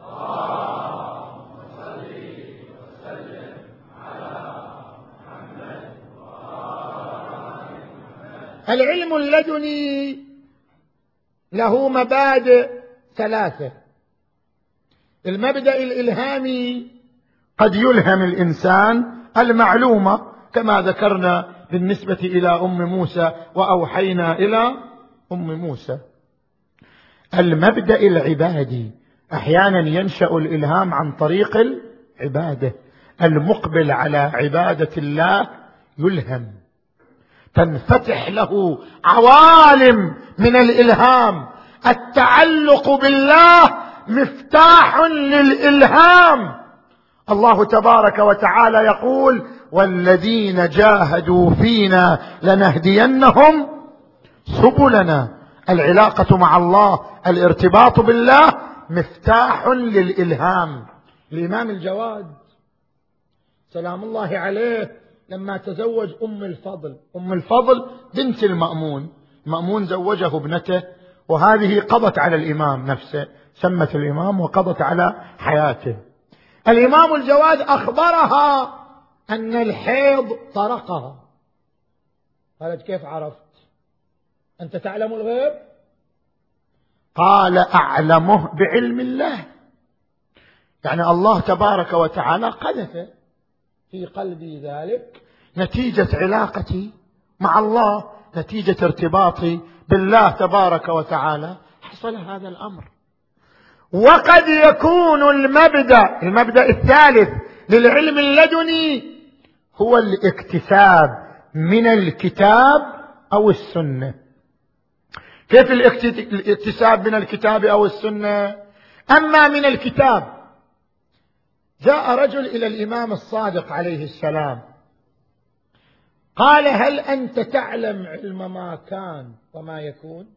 العلم اللدني له مبادئ ثلاثة. المبدأ الإلهامي قد يلهم الإنسان المعلومة كما ذكرنا بالنسبة إلى أم موسى وأوحينا إلى أم موسى. المبدأ العبادي أحيانا ينشأ الإلهام عن طريق العبادة. المقبل على عبادة الله يلهم، تنفتح له عوالم من الإلهام. التعلق بالله مفتاح للإلهام. الله تبارك وتعالى يقول: والذين جاهدوا فينا لنهدينهم سبلنا. العلاقة مع الله، الارتباط بالله مفتاح للإلهام. الإمام الجواد سلام الله عليه لما تزوج أم الفضل، أم الفضل بنت المأمون، المأمون زوجه ابنته، وهذه قضت على الإمام نفسه، سمت الإمام وقضت على حياته. الإمام الجواد أخبرها أن الحيض طرقها. قالت: كيف عرفت؟ أنت تعلم الغيب؟ قال: أعلمه بعلم الله. يعني الله تبارك وتعالى قذف في قلبي ذلك نتيجة علاقتي مع الله، نتيجة ارتباطي بالله تبارك وتعالى، حصل هذا الأمر. وقد يكون المبدأ المبدأ الثالث للعلم اللدني هو الاكتساب من الكتاب أو السنة. كيف الاكتساب من الكتاب أو السنة؟ أما من الكتاب، جاء رجل إلى الإمام الصادق عليه السلام قال: هل أنت تعلم علم ما كان وما يكون؟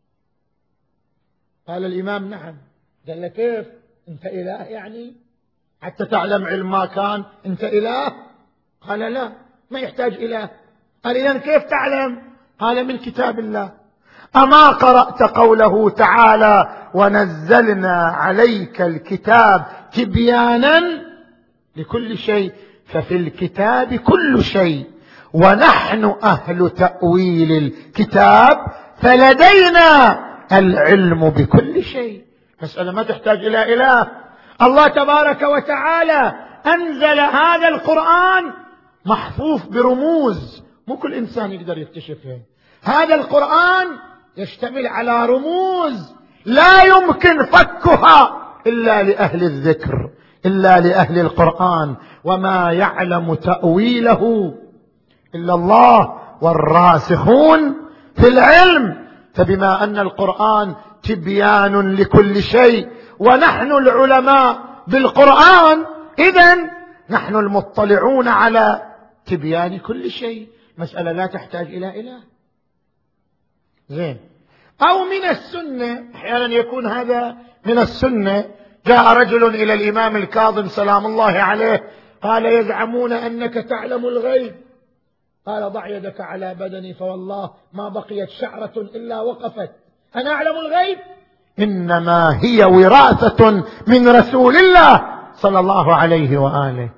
قال الإمام: نعم. قال له: كيف؟ أنت إله يعني حتى تعلم علم ما كان؟ أنت إله؟ قال: لا، ما يحتاج إله. قال: إذن كيف تعلم؟ قال: من كتاب الله. أما قرأت قوله تعالى: ونزلنا عليك الكتاب تبيانا لكل شيء، ففي الكتاب كل شيء، ونحن أهل تأويل الكتاب، فلدينا العلم بكل شيء. مسألة ما تحتاج إلى إله. الله تبارك وتعالى أنزل هذا القرآن محفوف برموز، مو كل إنسان يقدر يكتشفها. هذا القرآن يشتمل على رموز لا يمكن فكها إلا لأهل الذكر، إلا لأهل القرآن، وما يعلم تأويله إلا الله والراسخون في العلم. فبما أن القرآن تبيان لكل شيء ونحن العلماء بالقرآن، إذن نحن المطلعون على تبيان كل شيء. مسألة لا تحتاج إلى إله. زين. أو من السنة، أحيانا يكون هذا من السنة. جاء رجل إلى الإمام الكاظم سلام الله عليه قال: يزعمون أنك تعلم الغيب. قال: ضع يدك على بدني فوالله ما بقيت شعرة إلا وقفت. أنا أعلم الغيب؟ إنما هي وراثة من رسول الله صلى الله عليه وآله.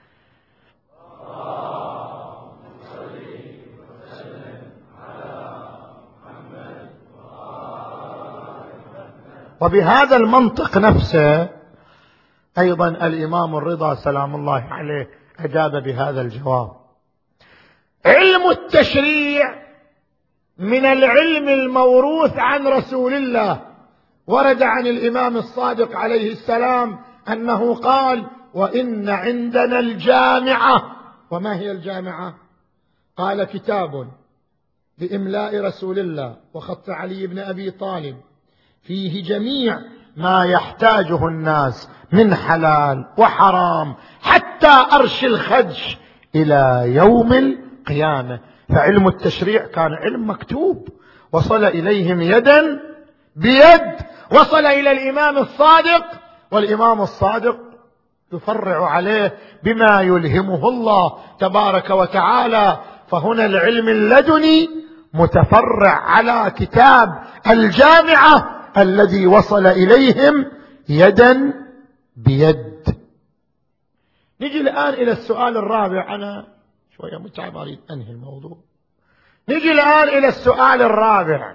وبهذا المنطق نفسه أيضا الإمام الرضا سلام الله عليه أجاب بهذا الجواب: علم التشريع من العلم الموروث عن رسول الله. ورد عن الإمام الصادق عليه السلام أنه قال: وإن عندنا الجامعة. وما هي الجامعة؟ قال: كتاب بإملاء رسول الله وخط علي بن أبي طالب فيه جميع ما يحتاجه الناس من حلال وحرام حتى أرش الخدش إلى يوم القيامة. فعلم التشريع كان علم مكتوب، وصل إليهم يدا بيد، وصل إلى الإمام الصادق، والإمام الصادق يفرع عليه بما يلهمه الله تبارك وتعالى. فهنا العلم اللدني متفرع على كتاب الجامعة الذي وصل إليهم يدا بيد. نجي الآن إلى السؤال الرابع. أنا شوية متعب أريد أنهي الموضوع. نجي الآن إلى السؤال الرابع: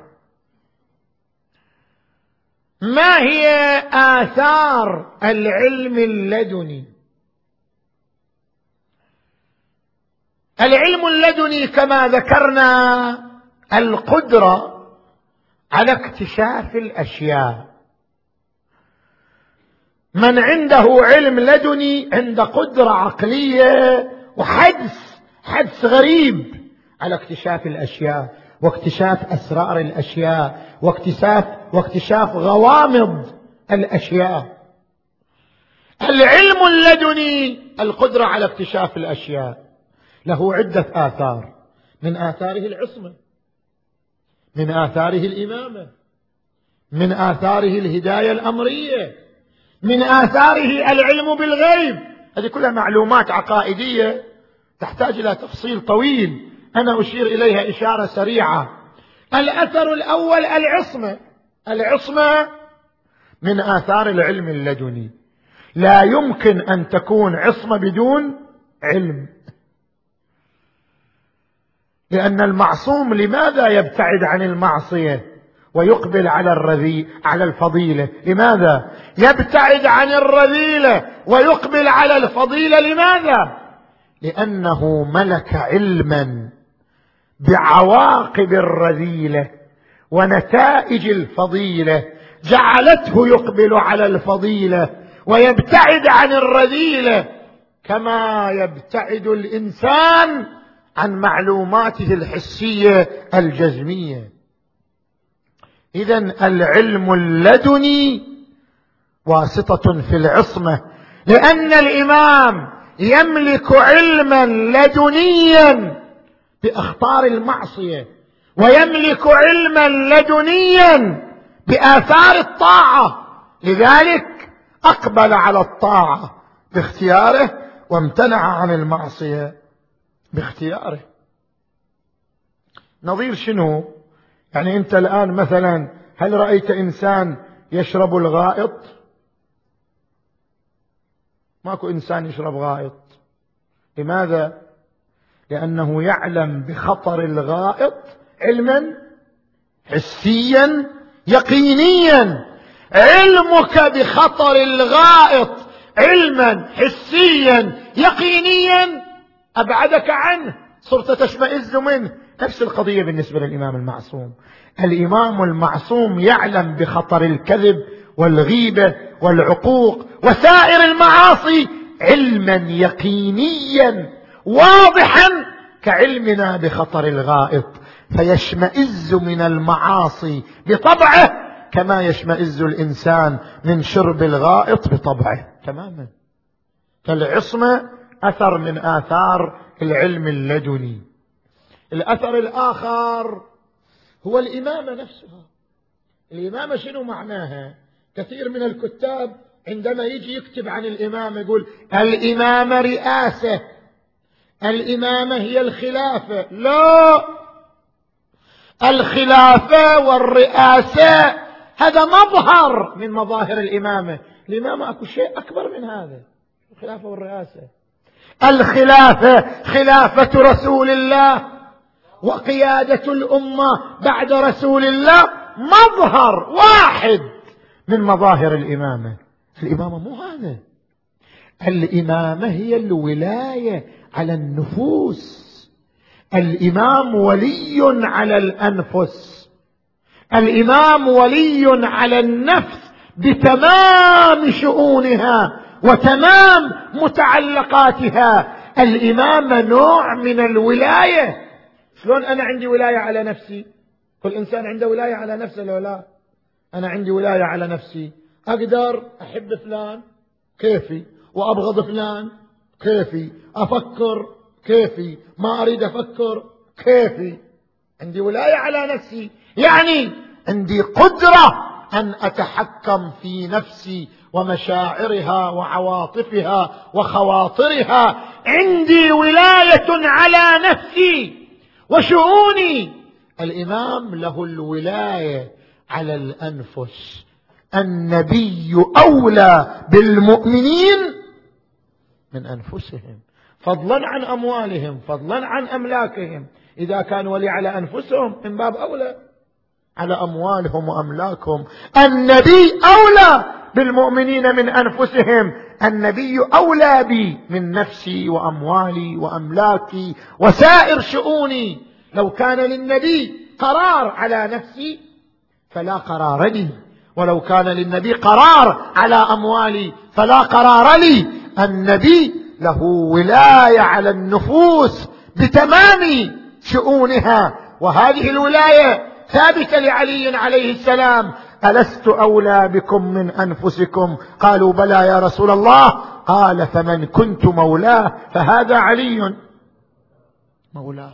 ما هي آثار العلم اللدني؟ العلم اللدني كما ذكرنا القدرة على اكتشاف الأشياء. من عنده علم لدني عنده قدرة عقلية وحدس حدس غريب على اكتشاف الأشياء واكتشاف أسرار الأشياء واكتشاف واكتشاف غوامض الأشياء. العلم اللدني القدرة على اكتشاف الأشياء له عدة آثار. من آثاره العصمة، من آثاره الإمامة، من آثاره الهداية الأمرية، من آثاره العلم بالغيب. هذه كلها معلومات عقائدية تحتاج إلى تفصيل طويل، أنا أشير إليها إشارة سريعة. الأثر الأول العصمة. العصمة من آثار العلم اللدني. لا يمكن أن تكون عصمة بدون علم، لأن المعصوم لماذا يبتعد عن المعصية ويقبل على الرذيلة على الفضيلة؟ لماذا يبتعد عن الرذيلة ويقبل على الفضيلة؟ لماذا؟ لأنه ملك علما بعواقب الرذيلة ونتائج الفضيلة جعلته يقبل على الفضيلة ويبتعد عن الرذيلة، كما يبتعد الإنسان عن معلوماته الحسية الجزمية. إذن العلم اللدني واسطة في العصمة، لأن الإمام يملك علما لدنيا بأخطار المعصية، ويملك علما لدنيا بآثار الطاعة، لذلك أقبل على الطاعة باختياره وامتنع عن المعصية باختياره. نظير شنو؟ يعني أنت الآن مثلا هل رأيت إنسان يشرب الغائط؟ ماكو إنسان يشرب غائط. لماذا؟ لأنه يعلم بخطر الغائط علما حسيا يقينيا. علمك بخطر الغائط علما حسيا يقينيا أبعدك عنه، صرت تشمئز منه. نفس القضية بالنسبة للإمام المعصوم. الإمام المعصوم يعلم بخطر الكذب والغيبة والعقوق وسائر المعاصي علما يقينيا واضحا كعلمنا بخطر الغائط، فيشمئز من المعاصي بطبعه كما يشمئز الإنسان من شرب الغائط بطبعه تماما. فالعصمة أثر من آثار العلم اللدني. الأثر الآخر هو الإمامة نفسها. الإمامة شنو معناها؟ كثير من الكتاب عندما يجي يكتب عن الإمامة يقول الإمامة رئاسة، الإمامة هي الخلافة. لا، الخلافة والرئاسة هذا مظهر من مظاهر الإمامة. الإمامة أكو شيء أكبر من هذا، الخلافة والرئاسة. الخلافة خلافة رسول الله وقيادة الأمة بعد رسول الله مظهر واحد من مظاهر الإمامة. الإمامة مو هذا. الإمامة هي الولاية على النفوس. الإمام ولي على الأنفس، الإمام ولي على النفس بتمام شؤونها وتمام متعلقاتها. الإمامة نوع من الولاية. شلون أنا عندي ولاية على نفسي؟ كل إنسان عنده ولاية على نفسه لو لا؟ أنا عندي ولاية على نفسي، أقدر أحب فلان كيفي، وأبغض فلان كيفي، أفكر كيفي، ما أريد أفكر كيفي. عندي ولاية على نفسي، يعني عندي قدرة أن أتحكم في نفسي ومشاعرها وعواطفها وخواطرها. عندي ولاية على نفسي وشؤوني. الإمام له الولاية على الأنفس. النبي أولى بالمؤمنين من أنفسهم، فضلا عن أموالهم، فضلا عن أملاكهم. إذا كان ولي على أنفسهم من باب أولى على أموالهم وأملاكهم. النبي أولى بالمؤمنين من أنفسهم. النبي أولى بي من نفسي وأموالي وأملاكي وسائر شؤوني. لو كان للنبي قرار على نفسي فلا قرار لي، ولو كان للنبي قرار على أموالي فلا قرار لي. النبي له ولاية على النفوس بتمام شؤونها، وهذه الولاية ثابتة لعلي عليه السلام. ألست أولى بكم من أنفسكم؟ قالوا بلى يا رسول الله. قال فمن كنت مولاه فهذا علي مولاه.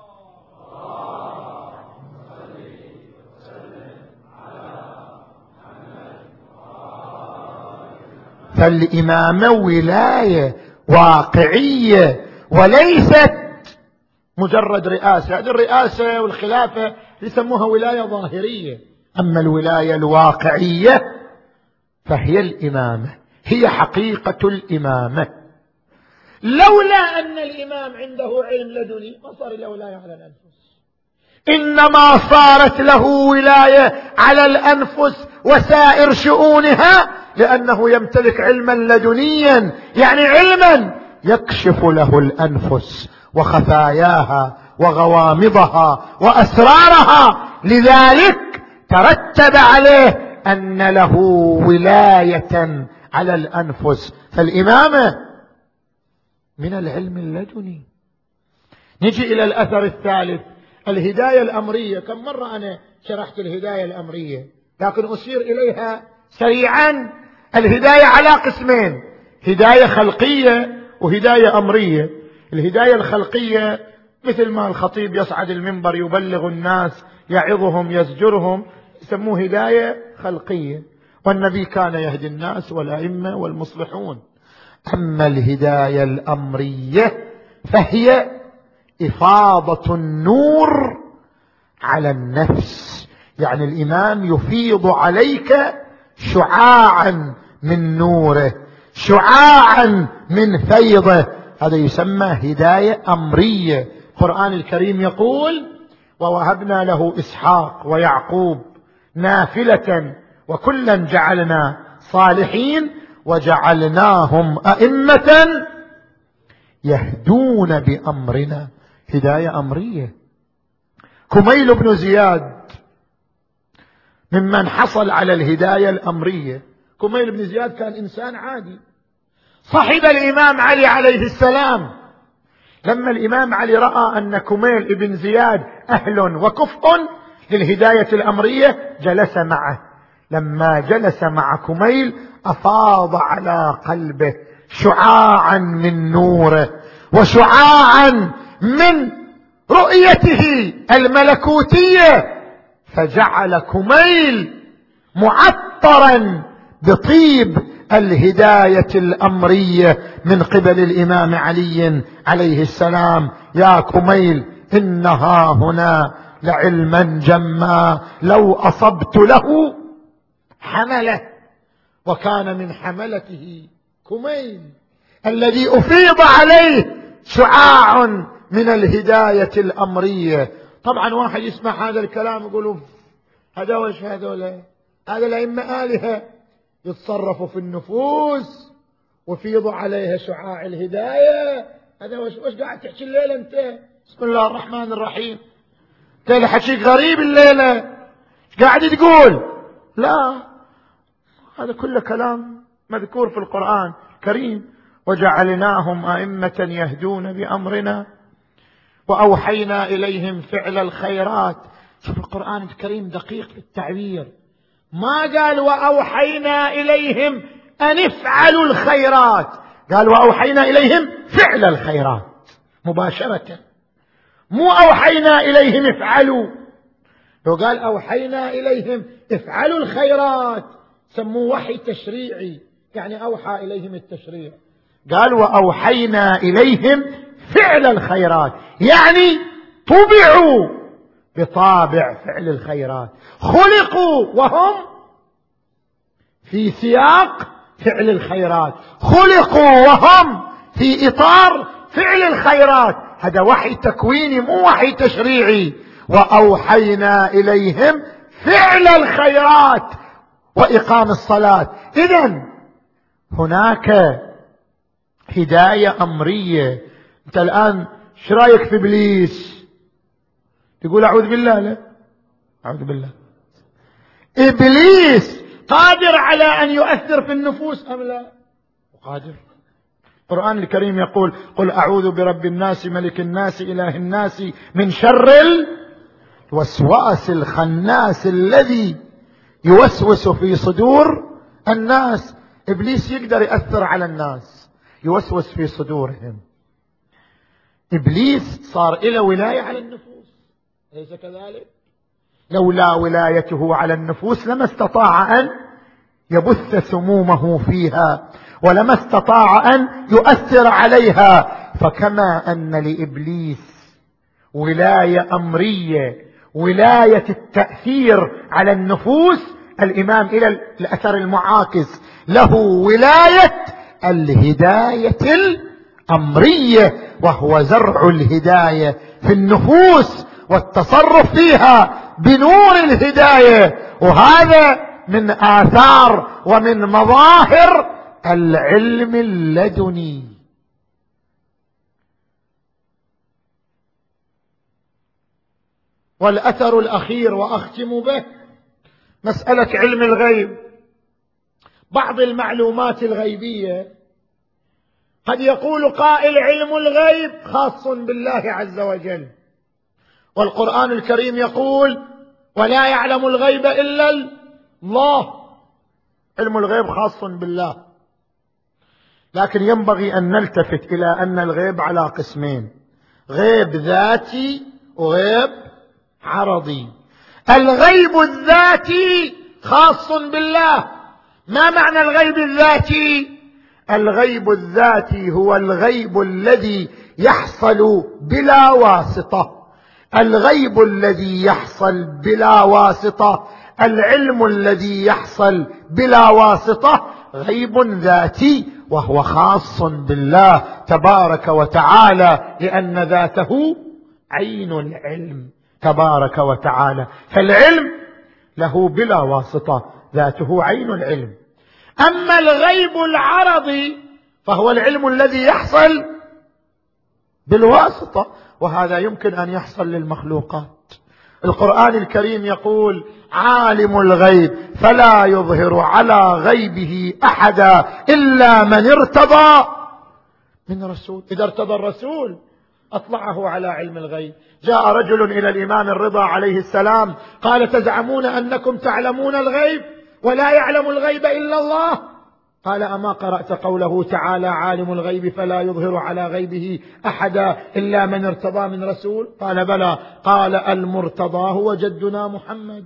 فالإمامة ولاية واقعية وليست مجرد رئاسة. هذه الرئاسة والخلافة يسموها ولاية ظاهرية. أما الولاية الواقعية فهي الإمامة، هي حقيقة الإمامة. لولا أن الإمام عنده علم لدني ما صار له ولاية على الأنفس، إنما صارت له ولاية على الأنفس وسائر شؤونها لأنه يمتلك علما لدنيا، يعني علما يكشف له الأنفس وخفاياها وغوامضها وأسرارها. لذلك ترتب عليه أن له ولاية على الأنفس. فالإمامة من العلم اللدني. نجي إلى الأثر الثالث، الهداية الأمرية. كم مرة أنا شرحت الهداية الأمرية، لكن أشير إليها سريعا. الهداية على قسمين، هداية خلقية وهداية أمرية. الهداية الخلقية مثل ما الخطيب يصعد المنبر يبلغ الناس يعظهم يزجرهم، يسموه هداية خلقية، والنبي كان يهدي الناس والأئمة والمصلحون. أما الهداية الأمرية فهي إفاضة النور على النفس، يعني الإمام يفيض عليك شعاعا من نوره، شعاعا من فيضه. هذا يسمى هداية أمرية. القرآن الكريم يقول ووهبنا له إسحاق ويعقوب نافلة وكلا جعلنا صالحين وجعلناهم أئمة يهدون بأمرنا. هداية أمرية. كميل بن زياد ممن حصل على الهداية الأمرية. كميل بن زياد كان إنسان عادي، صحب الإمام علي عليه السلام. لما الإمام علي رأى أن كميل بن زياد أهل وكفء للهداية الأمرية جلس معه. لما جلس مع كميل أفاض على قلبه شعاعا من نوره وشعاعا من رؤيته الملكوتية، فجعل كميل معطرا بطيب الهداية الأمرية من قبل الإمام علي عليه السلام. يا كميل إنها هنا لعلما جما لو أصبت له حمله. وكان من حملته كميل الذي أفيض عليه شعاع من الهداية الأمرية. طبعا واحد يسمع هذا الكلام يقول هذا وش هذول، هذا الأئمة آلهة يتصرفوا في النفوس وفيضوا عليها شعاع الهداية. هذا وش, وش قاعد تحكي الليلة أنت؟ بسم الله الرحمن الرحيم، تلاقي حكيك غريب الليلة، قاعد تقول لا، هذا كله كلام مذكور في القرآن الكريم. وجعلناهم أئمة يهدون بأمرنا وأوحينا إليهم فعل الخيرات. شوف القرآن الكريم دقيق في التعبير، ما قال وأوحينا إليهم أن افعلوا الخيرات، قال وأوحينا إليهم فعل الخيرات مباشرة، مو أوحينا إليهم افعلوا. لو قال أوحينا إليهم افعلوا الخيرات سموه وحي تشريعي، يعني أوحى إليهم التشريع. قال وأوحينا إليهم فعل الخيرات، يعني طبعوا بطابع فعل الخيرات، خلقوا وهم في سياق فعل الخيرات، خلقوا وهم في إطار فعل الخيرات. هذا وحي تكويني مو وحي تشريعي. وأوحينا إليهم فعل الخيرات وإقام الصلاة. إذن هناك هداية أمرية. أنت الآن شو رأيك في إبليس؟ تقول أعوذ بالله؟ لا، أعوذ بالله. إبليس قادر على أن يؤثر في النفوس أم لا؟ قادر. القرآن الكريم يقول قل أعوذ برب الناس ملك الناس إله الناس من شر الوسواس الخناس الذي يوسوس في صدور الناس. إبليس يقدر يأثر على الناس، يوسوس في صدورهم. إبليس صار إلى ولاية على النفوس، أليس كذلك؟ لولا ولايته على النفوس لما استطاع أن يبث سمومه فيها، ولما استطاع أن يؤثر عليها. فكما أن لإبليس ولاية أمرية، ولاية التأثير على النفوس، الإمام إلى الأثر المعاكس له ولاية الهداية الأمرية، وهو زرع الهداية في النفوس والتصرف فيها بنور الهداية. وهذا من آثار ومن مظاهر العلم اللدني. والأثر الأخير وأختم به مسألة علم الغيب. بعض المعلومات الغيبية قد يقول قائل علم الغيب خاص بالله عز وجل، والقرآن الكريم يقول ولا يعلم الغيب إلا الله. علم الغيب خاص بالله، لكن ينبغي أن نلتفت إلى أن الغيب على قسمين: غيب ذاتي وغيب عرضي. الغيب الذاتي خاص بالله. ما معنى الغيب الذاتي؟ الغيب الذاتي هو الغيب الذي يحصل بلا واسطة، الغيب الذي يحصل بلا واسطة، العلم الذي يحصل بلا واسطة غيب ذاتي، وهو خاص بالله تبارك وتعالى، لأن ذاته عين العلم تبارك وتعالى. فالعلم له بلا واسطة، ذاته عين العلم. أما الغيب العرضي فهو العلم الذي يحصل بالواسطة، وهذا يمكن أن يحصل للمخلوقات. القرآن الكريم يقول: عالم الغيب فلا يظهر على غيبه أحدا إلا من ارتضى من رسول. إذا ارتضى الرسول أطلعه على علم الغيب. جاء رجل إلى الإمام الرضا عليه السلام قال: تزعمون أنكم تعلمون الغيب ولا يعلم الغيب إلا الله. قال: أما قرأت قوله تعالى: عالم الغيب فلا يظهر على غيبه أحدا إلا من ارتضى من رسول؟ قال: بلى. قال: المرتضى هو جدنا محمد.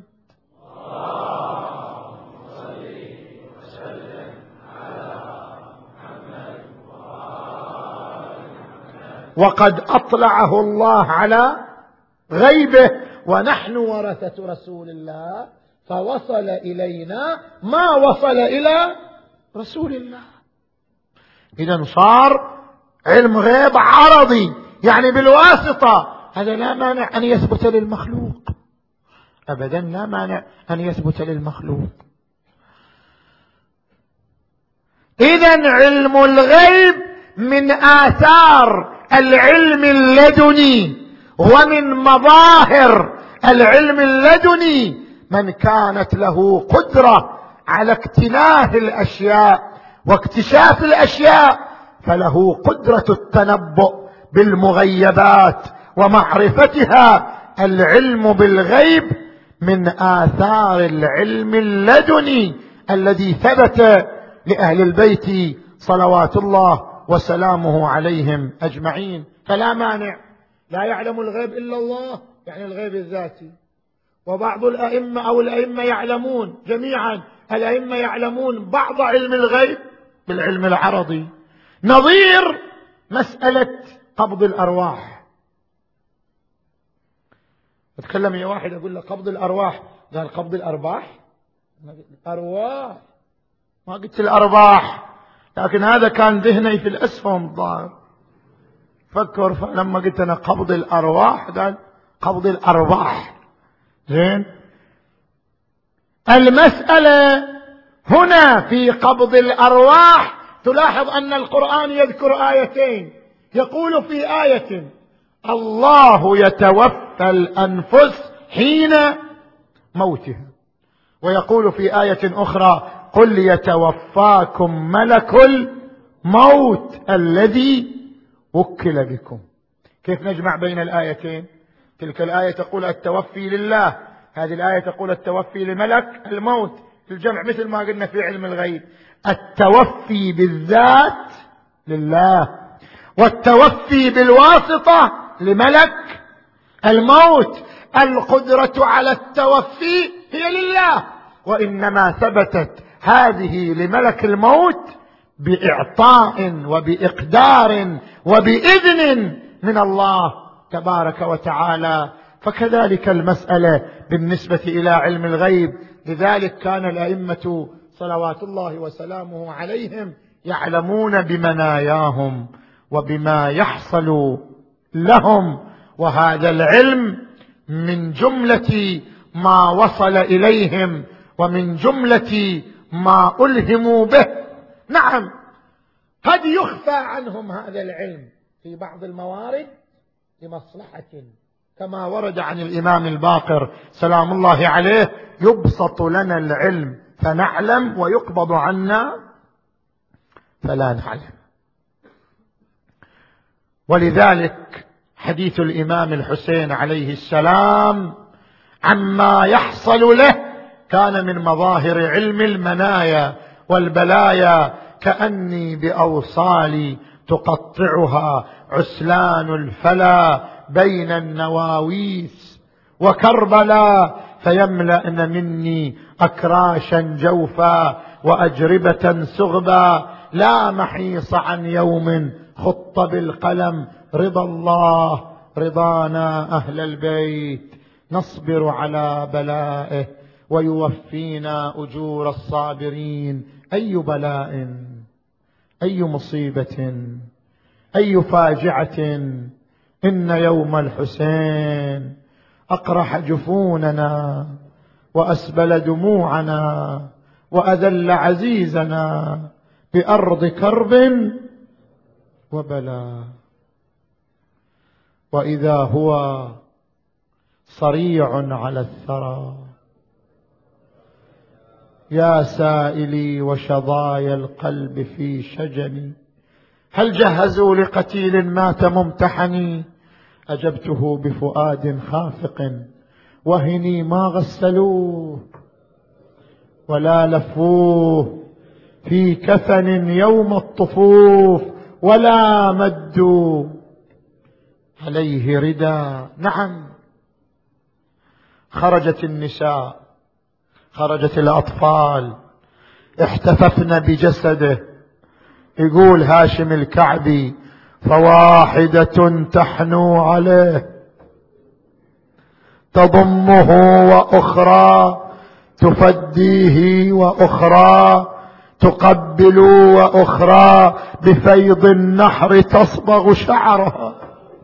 وقد أطلعه الله على غيبه، ونحن ورثة رسول الله، فوصل إلينا ما وصل إلى رسول الله. إذن صار علم غيب عرضي، يعني بالواسطة. هذا لا مانع أن يثبت للمخلوق أبدا، لا مانع أن يثبت للمخلوق. إذن علم الغيب من آثار العلم اللدني، ومن مظاهر العلم اللدني من كانت له قدرة على اكتناف الأشياء واكتشاف الأشياء، فله قدرة التنبؤ بالمغيبات ومعرفتها. العلم بالغيب من آثار العلم اللدني الذي ثبت لأهل البيت صلوات الله وسلامه عليهم أجمعين. فلا مانع، لا يعلم الغيب إلا الله، يعني الغيب الذاتي. وبعض الأئمة أو الأئمة يعلمون جميعا، الأئمة يعلمون بعض علم الغيب بالعلم العرضي، نظير مسألة قبض الأرواح. أتكلم يا واحد أقول لك قبض الأرواح، قال قبض الأرباح، الأرواح، ما قلت الأرباح، لكن هذا كان ذهني في الأسهم الظاهر، فكر. فلما قلت أنا قبض الأرواح قال قبض الأرباح. زين، المسألة هنا في قبض الأرواح تلاحظ أن القرآن يذكر آيتين. يقول في آية: الله يتوفى الأنفس حين موتها، ويقول في آية أخرى: قل يتوفاكم ملك الموت الذي وكل بكم. كيف نجمع بين الآيتين؟ تلك الآية تقول التوفي لله، هذه الآية تقول التوفي لملك الموت. الجمع مثل ما قلنا في علم الغيب، التوفي بالذات لله، والتوفي بالواسطة لملك الموت. القدرة على التوفي هي لله، وإنما ثبتت هذه لملك الموت بإعطاء وبإقدار وبإذن من الله تبارك وتعالى. فكذلك المسألة بالنسبة إلى علم الغيب. لذلك كان الأئمة صلوات الله وسلامه عليهم يعلمون بمناياهم وبما يحصل لهم، وهذا العلم من جملة ما وصل إليهم ومن جملة ما ألهموا به. نعم، قد يخفى عنهم هذا العلم في بعض الموارد لمصلحة، كما ورد عن الإمام الباقر سلام الله عليه: يبسط لنا العلم فنعلم ويقبض عنا فلا نعلم. ولذلك حديث الإمام الحسين عليه السلام عما يحصل له كان من مظاهر علم المنايا والبلايا: كأني بأوصالي تقطعها عسلان الفلا بين النواويس وكربلا، فيملأن مني أكراشا جوفا وأجربة سغبا، لا محيص عن يوم خط بالقلم رضا الله رضانا أهل البيت، نصبر على بلائه ويوفينا أجور الصابرين. أي بلاء، أي مصيبة، أي فاجعة! إن يوم الحسين أقرح جفوننا وأسبل دموعنا وأذل عزيزنا بأرض كرب وبلاء. وإذا هو صريع على الثرى. يا سائلي وشظايا القلب في شجني، هل جهزوا لقتيل مات ممتحني؟ أجبته بفؤاد خافق، وهني ما غسلوه ولا لفوه في كفن يوم الطفوف، ولا مدوا عليه رداء. نعم، خرجت النساء، خرجت الأطفال، احتففن بجسده. يقول هاشم الكعبي: فواحدة تحنو عليه تضمه، وأخرى تفديه، وأخرى تقبل، وأخرى بفيض النحر تصبغ شعرها،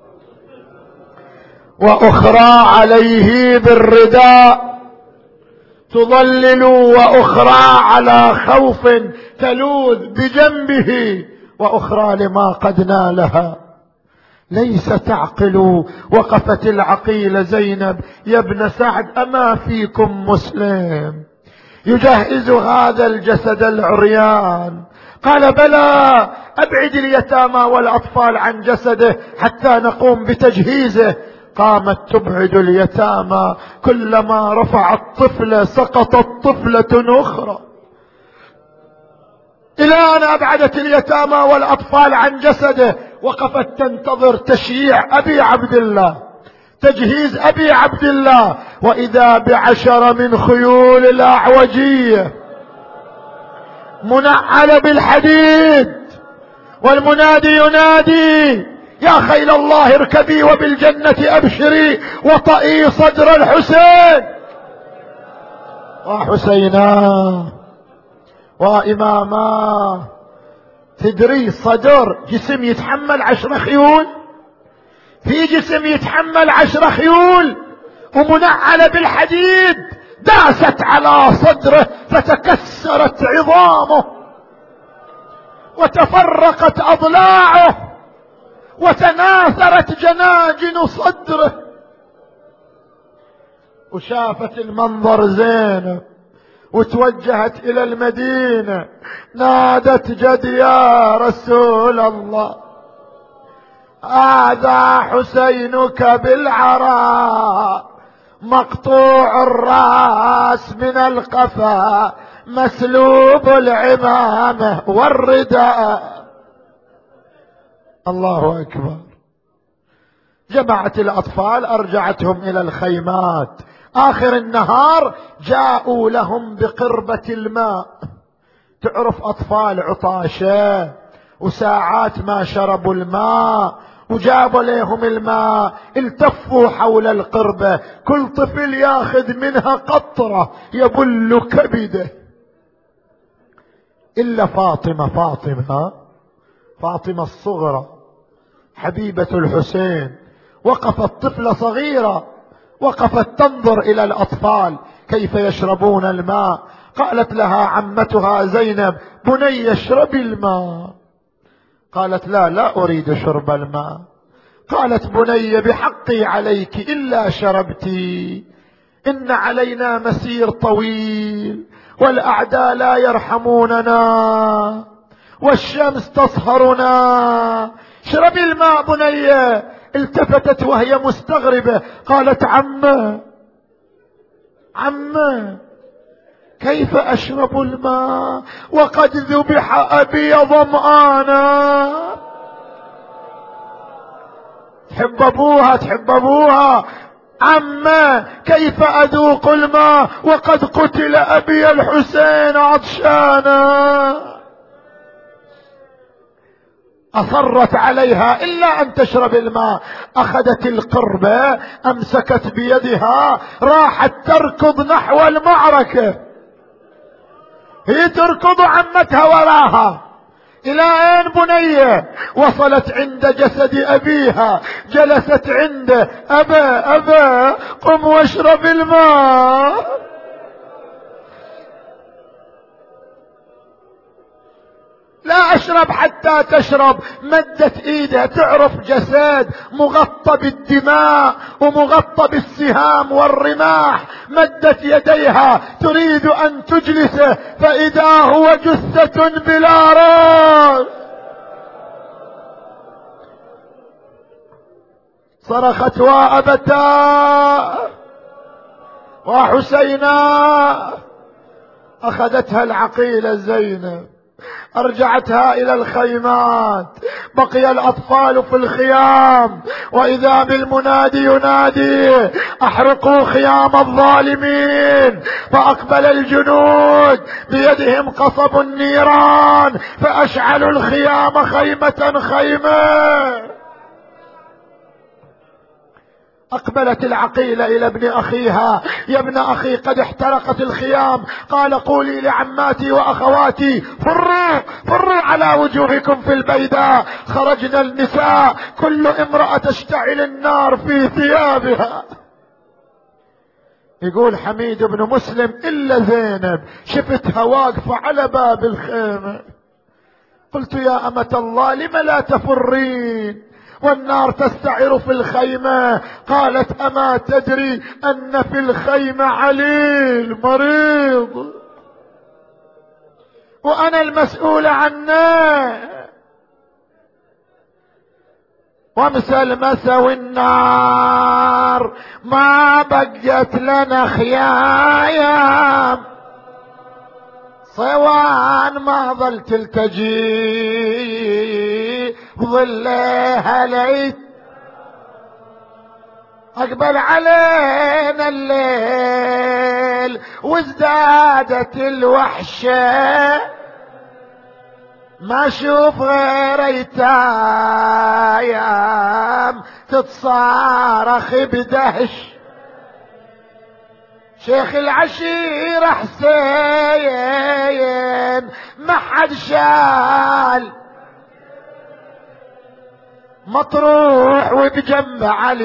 وأخرى عليه بالرداء تظلل، وأخرى على خوف تلوذ بجنبه، وأخرى لما قد نالها ليس تعقل. وقفت العقيل زينب: يا ابن سعد، أما فيكم مسلم يجهز هذا الجسد العريان؟ قال: بلى، أبعد اليتامى والأطفال عن جسده حتى نقوم بتجهيزه. قامت تبعد اليتامى، كلما رفع الطفل سقطت طفلة أخرى، إلى أن أبعدت اليتامى والأطفال عن جسده. وقفت تنتظر تشييع أبي عبد الله، تجهيز أبي عبد الله، وإذا بعشر من خيول الأعوجية منعل بالحديد، والمنادي ينادي: يا خيل الله اركبي وبالجنة أبشري، وطئي صدر الحسين وحسينا وإماما. تدري صدر جسم يتحمل عشر خيول؟ في جسم يتحمل عشر خيول ومنعل بالحديد، داست على صدره فتكسرت عظامه وتفرقت أضلاعه وتناثرت جناجن صدره. وشافت المنظر زينب وتوجهت إلى المدينة، نادت: جد يا رسول الله، هذا حسينك بالعراء، مقطوع الرأس من القفا، مسلوب العمامة والرداء. الله أكبر. جمعت الأطفال، أرجعتهم إلى الخيمات. آخر النهار جاءوا لهم بقربة الماء. تعرف أطفال عطاشة، وساعات ما شربوا الماء، وجابوا لهم الماء، التفوا حول القربة، كل طفل ياخذ منها قطرة يبل كبده، إلا فاطمة. فاطمة فاطمة الصغرى حبيبة الحسين وقفت طفلة صغيرة، وقفت تنظر إلى الأطفال كيف يشربون الماء. قالت لها عمتها زينب: بني اشربي الماء. قالت: لا لا أريد شرب الماء. قالت: بني بحقي عليك إلا شربتي، إن علينا مسير طويل، والأعداء لا يرحموننا، والشمس تصهرنا، اشربي الماء بني. التفتت وهي مستغربة، قالت: عمه عمه كيف أشرب الماء وقد ذبح أبي ظمآنا؟ تحب أبوها، تحب أبوها. عمه كيف أذوق الماء وقد قتل أبي الحسين عطشانا؟ أصرت عليها إلا أن تشرب الماء. أخذت القربة، أمسكت بيدها، راحت تركض نحو المعركة. هي تركض، عمتها وراها. إلى أين بنية؟ وصلت عند جسد أبيها، جلست عنده. أبا أبا قم واشرب الماء. لا أشرب حتى تشرب. مدت إيدها، تعرف جسد مغطى بالدماء ومغطى بالسهام والرماح، مدت يديها تريد أن تجلسه، فإذا هو جثة بلا راس. صرخت وأبتا وحسينا. أخذتها العقيلة زينب، أرجعتها إلى الخيمات. بقي الأطفال في الخيام، وإذا بالمنادي ينادي: أحرقوا خيام الظالمين. فأقبل الجنود بيدهم قصب النيران، فأشعلوا الخيام خيمة خيمة. أقبلت العقيلة إلى ابن أخيها: يا ابن أخي، قد احترقت الخيام. قال: قولي لعماتي وأخواتي: فروا فروا على وجوهكم في البيداء. خرجنا النساء، كل امرأة تشتعل النار في ثيابها. يقول حميد بن مسلم: إلا زينب شفتها واقفة على باب الخيمة. قلت: يا أمة الله، لم لا تفرين والنار تستعر في الخيمة؟ قالت: أما تدري أن في الخيمة عليل مريض وأنا المسؤول عنه، وامسل مسوي النار ما بقيت لنا خيام، صوان ما ظل تلتجي ظلها ليت. أقبل علينا الليل وازدادت الوحشة، ما اشوف غير ايتام تتصارخ بدهش. شيخ العشيرة حسين ما حد شال، مطروح وبجنب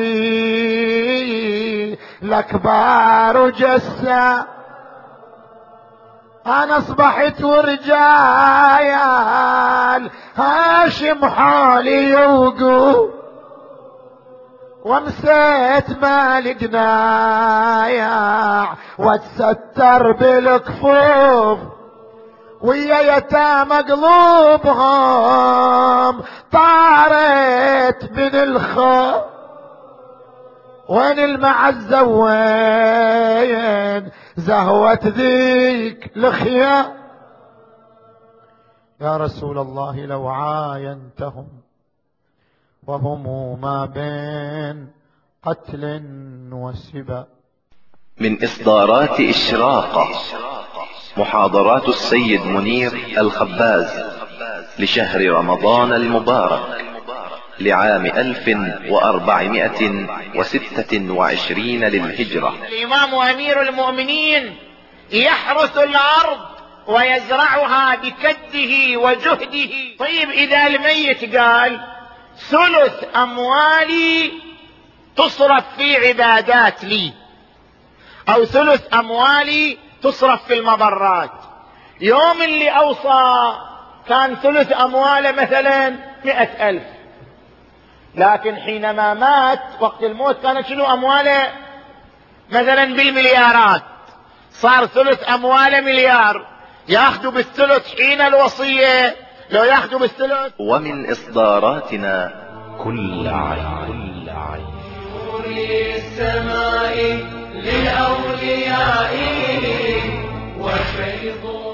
علي الأكبار وجسا. أنا أصبحت ورجال هاشم حالي يوقو، ومسيت ما لقنايا واتستر بالكفوف، ويا يتامى قلوبهم طارت من الخوف. وين المعزة وين زهوة ذيك الخيام؟ يا رسول الله لو عاينتهم وهم ما بين قتل وسبا. من إصدارات إشراقة محاضرات السيد منير الخباز لشهر رمضان المبارك لعام ألف وأربعمائة وستة وعشرين للهجرة. الإمام أمير المؤمنين يحرث الأرض ويزرعها بكده وجهده. طيب إذا الميت قال ثلث أموالي تصرف في عبادات لي، أو ثلث أموالي تصرف في المضرات، يوم اللي أوصى كان ثلث أمواله مثلا مئة ألف، لكن حينما مات وقت الموت كانت شنو أمواله مثلا بالمليارات، صار ثلث أمواله مليار، ياخذوا بالثلث حين الوصية لو ياخذوا بالثلث. ومن إصداراتنا كل عين كل عين السماء للأولياء وفيض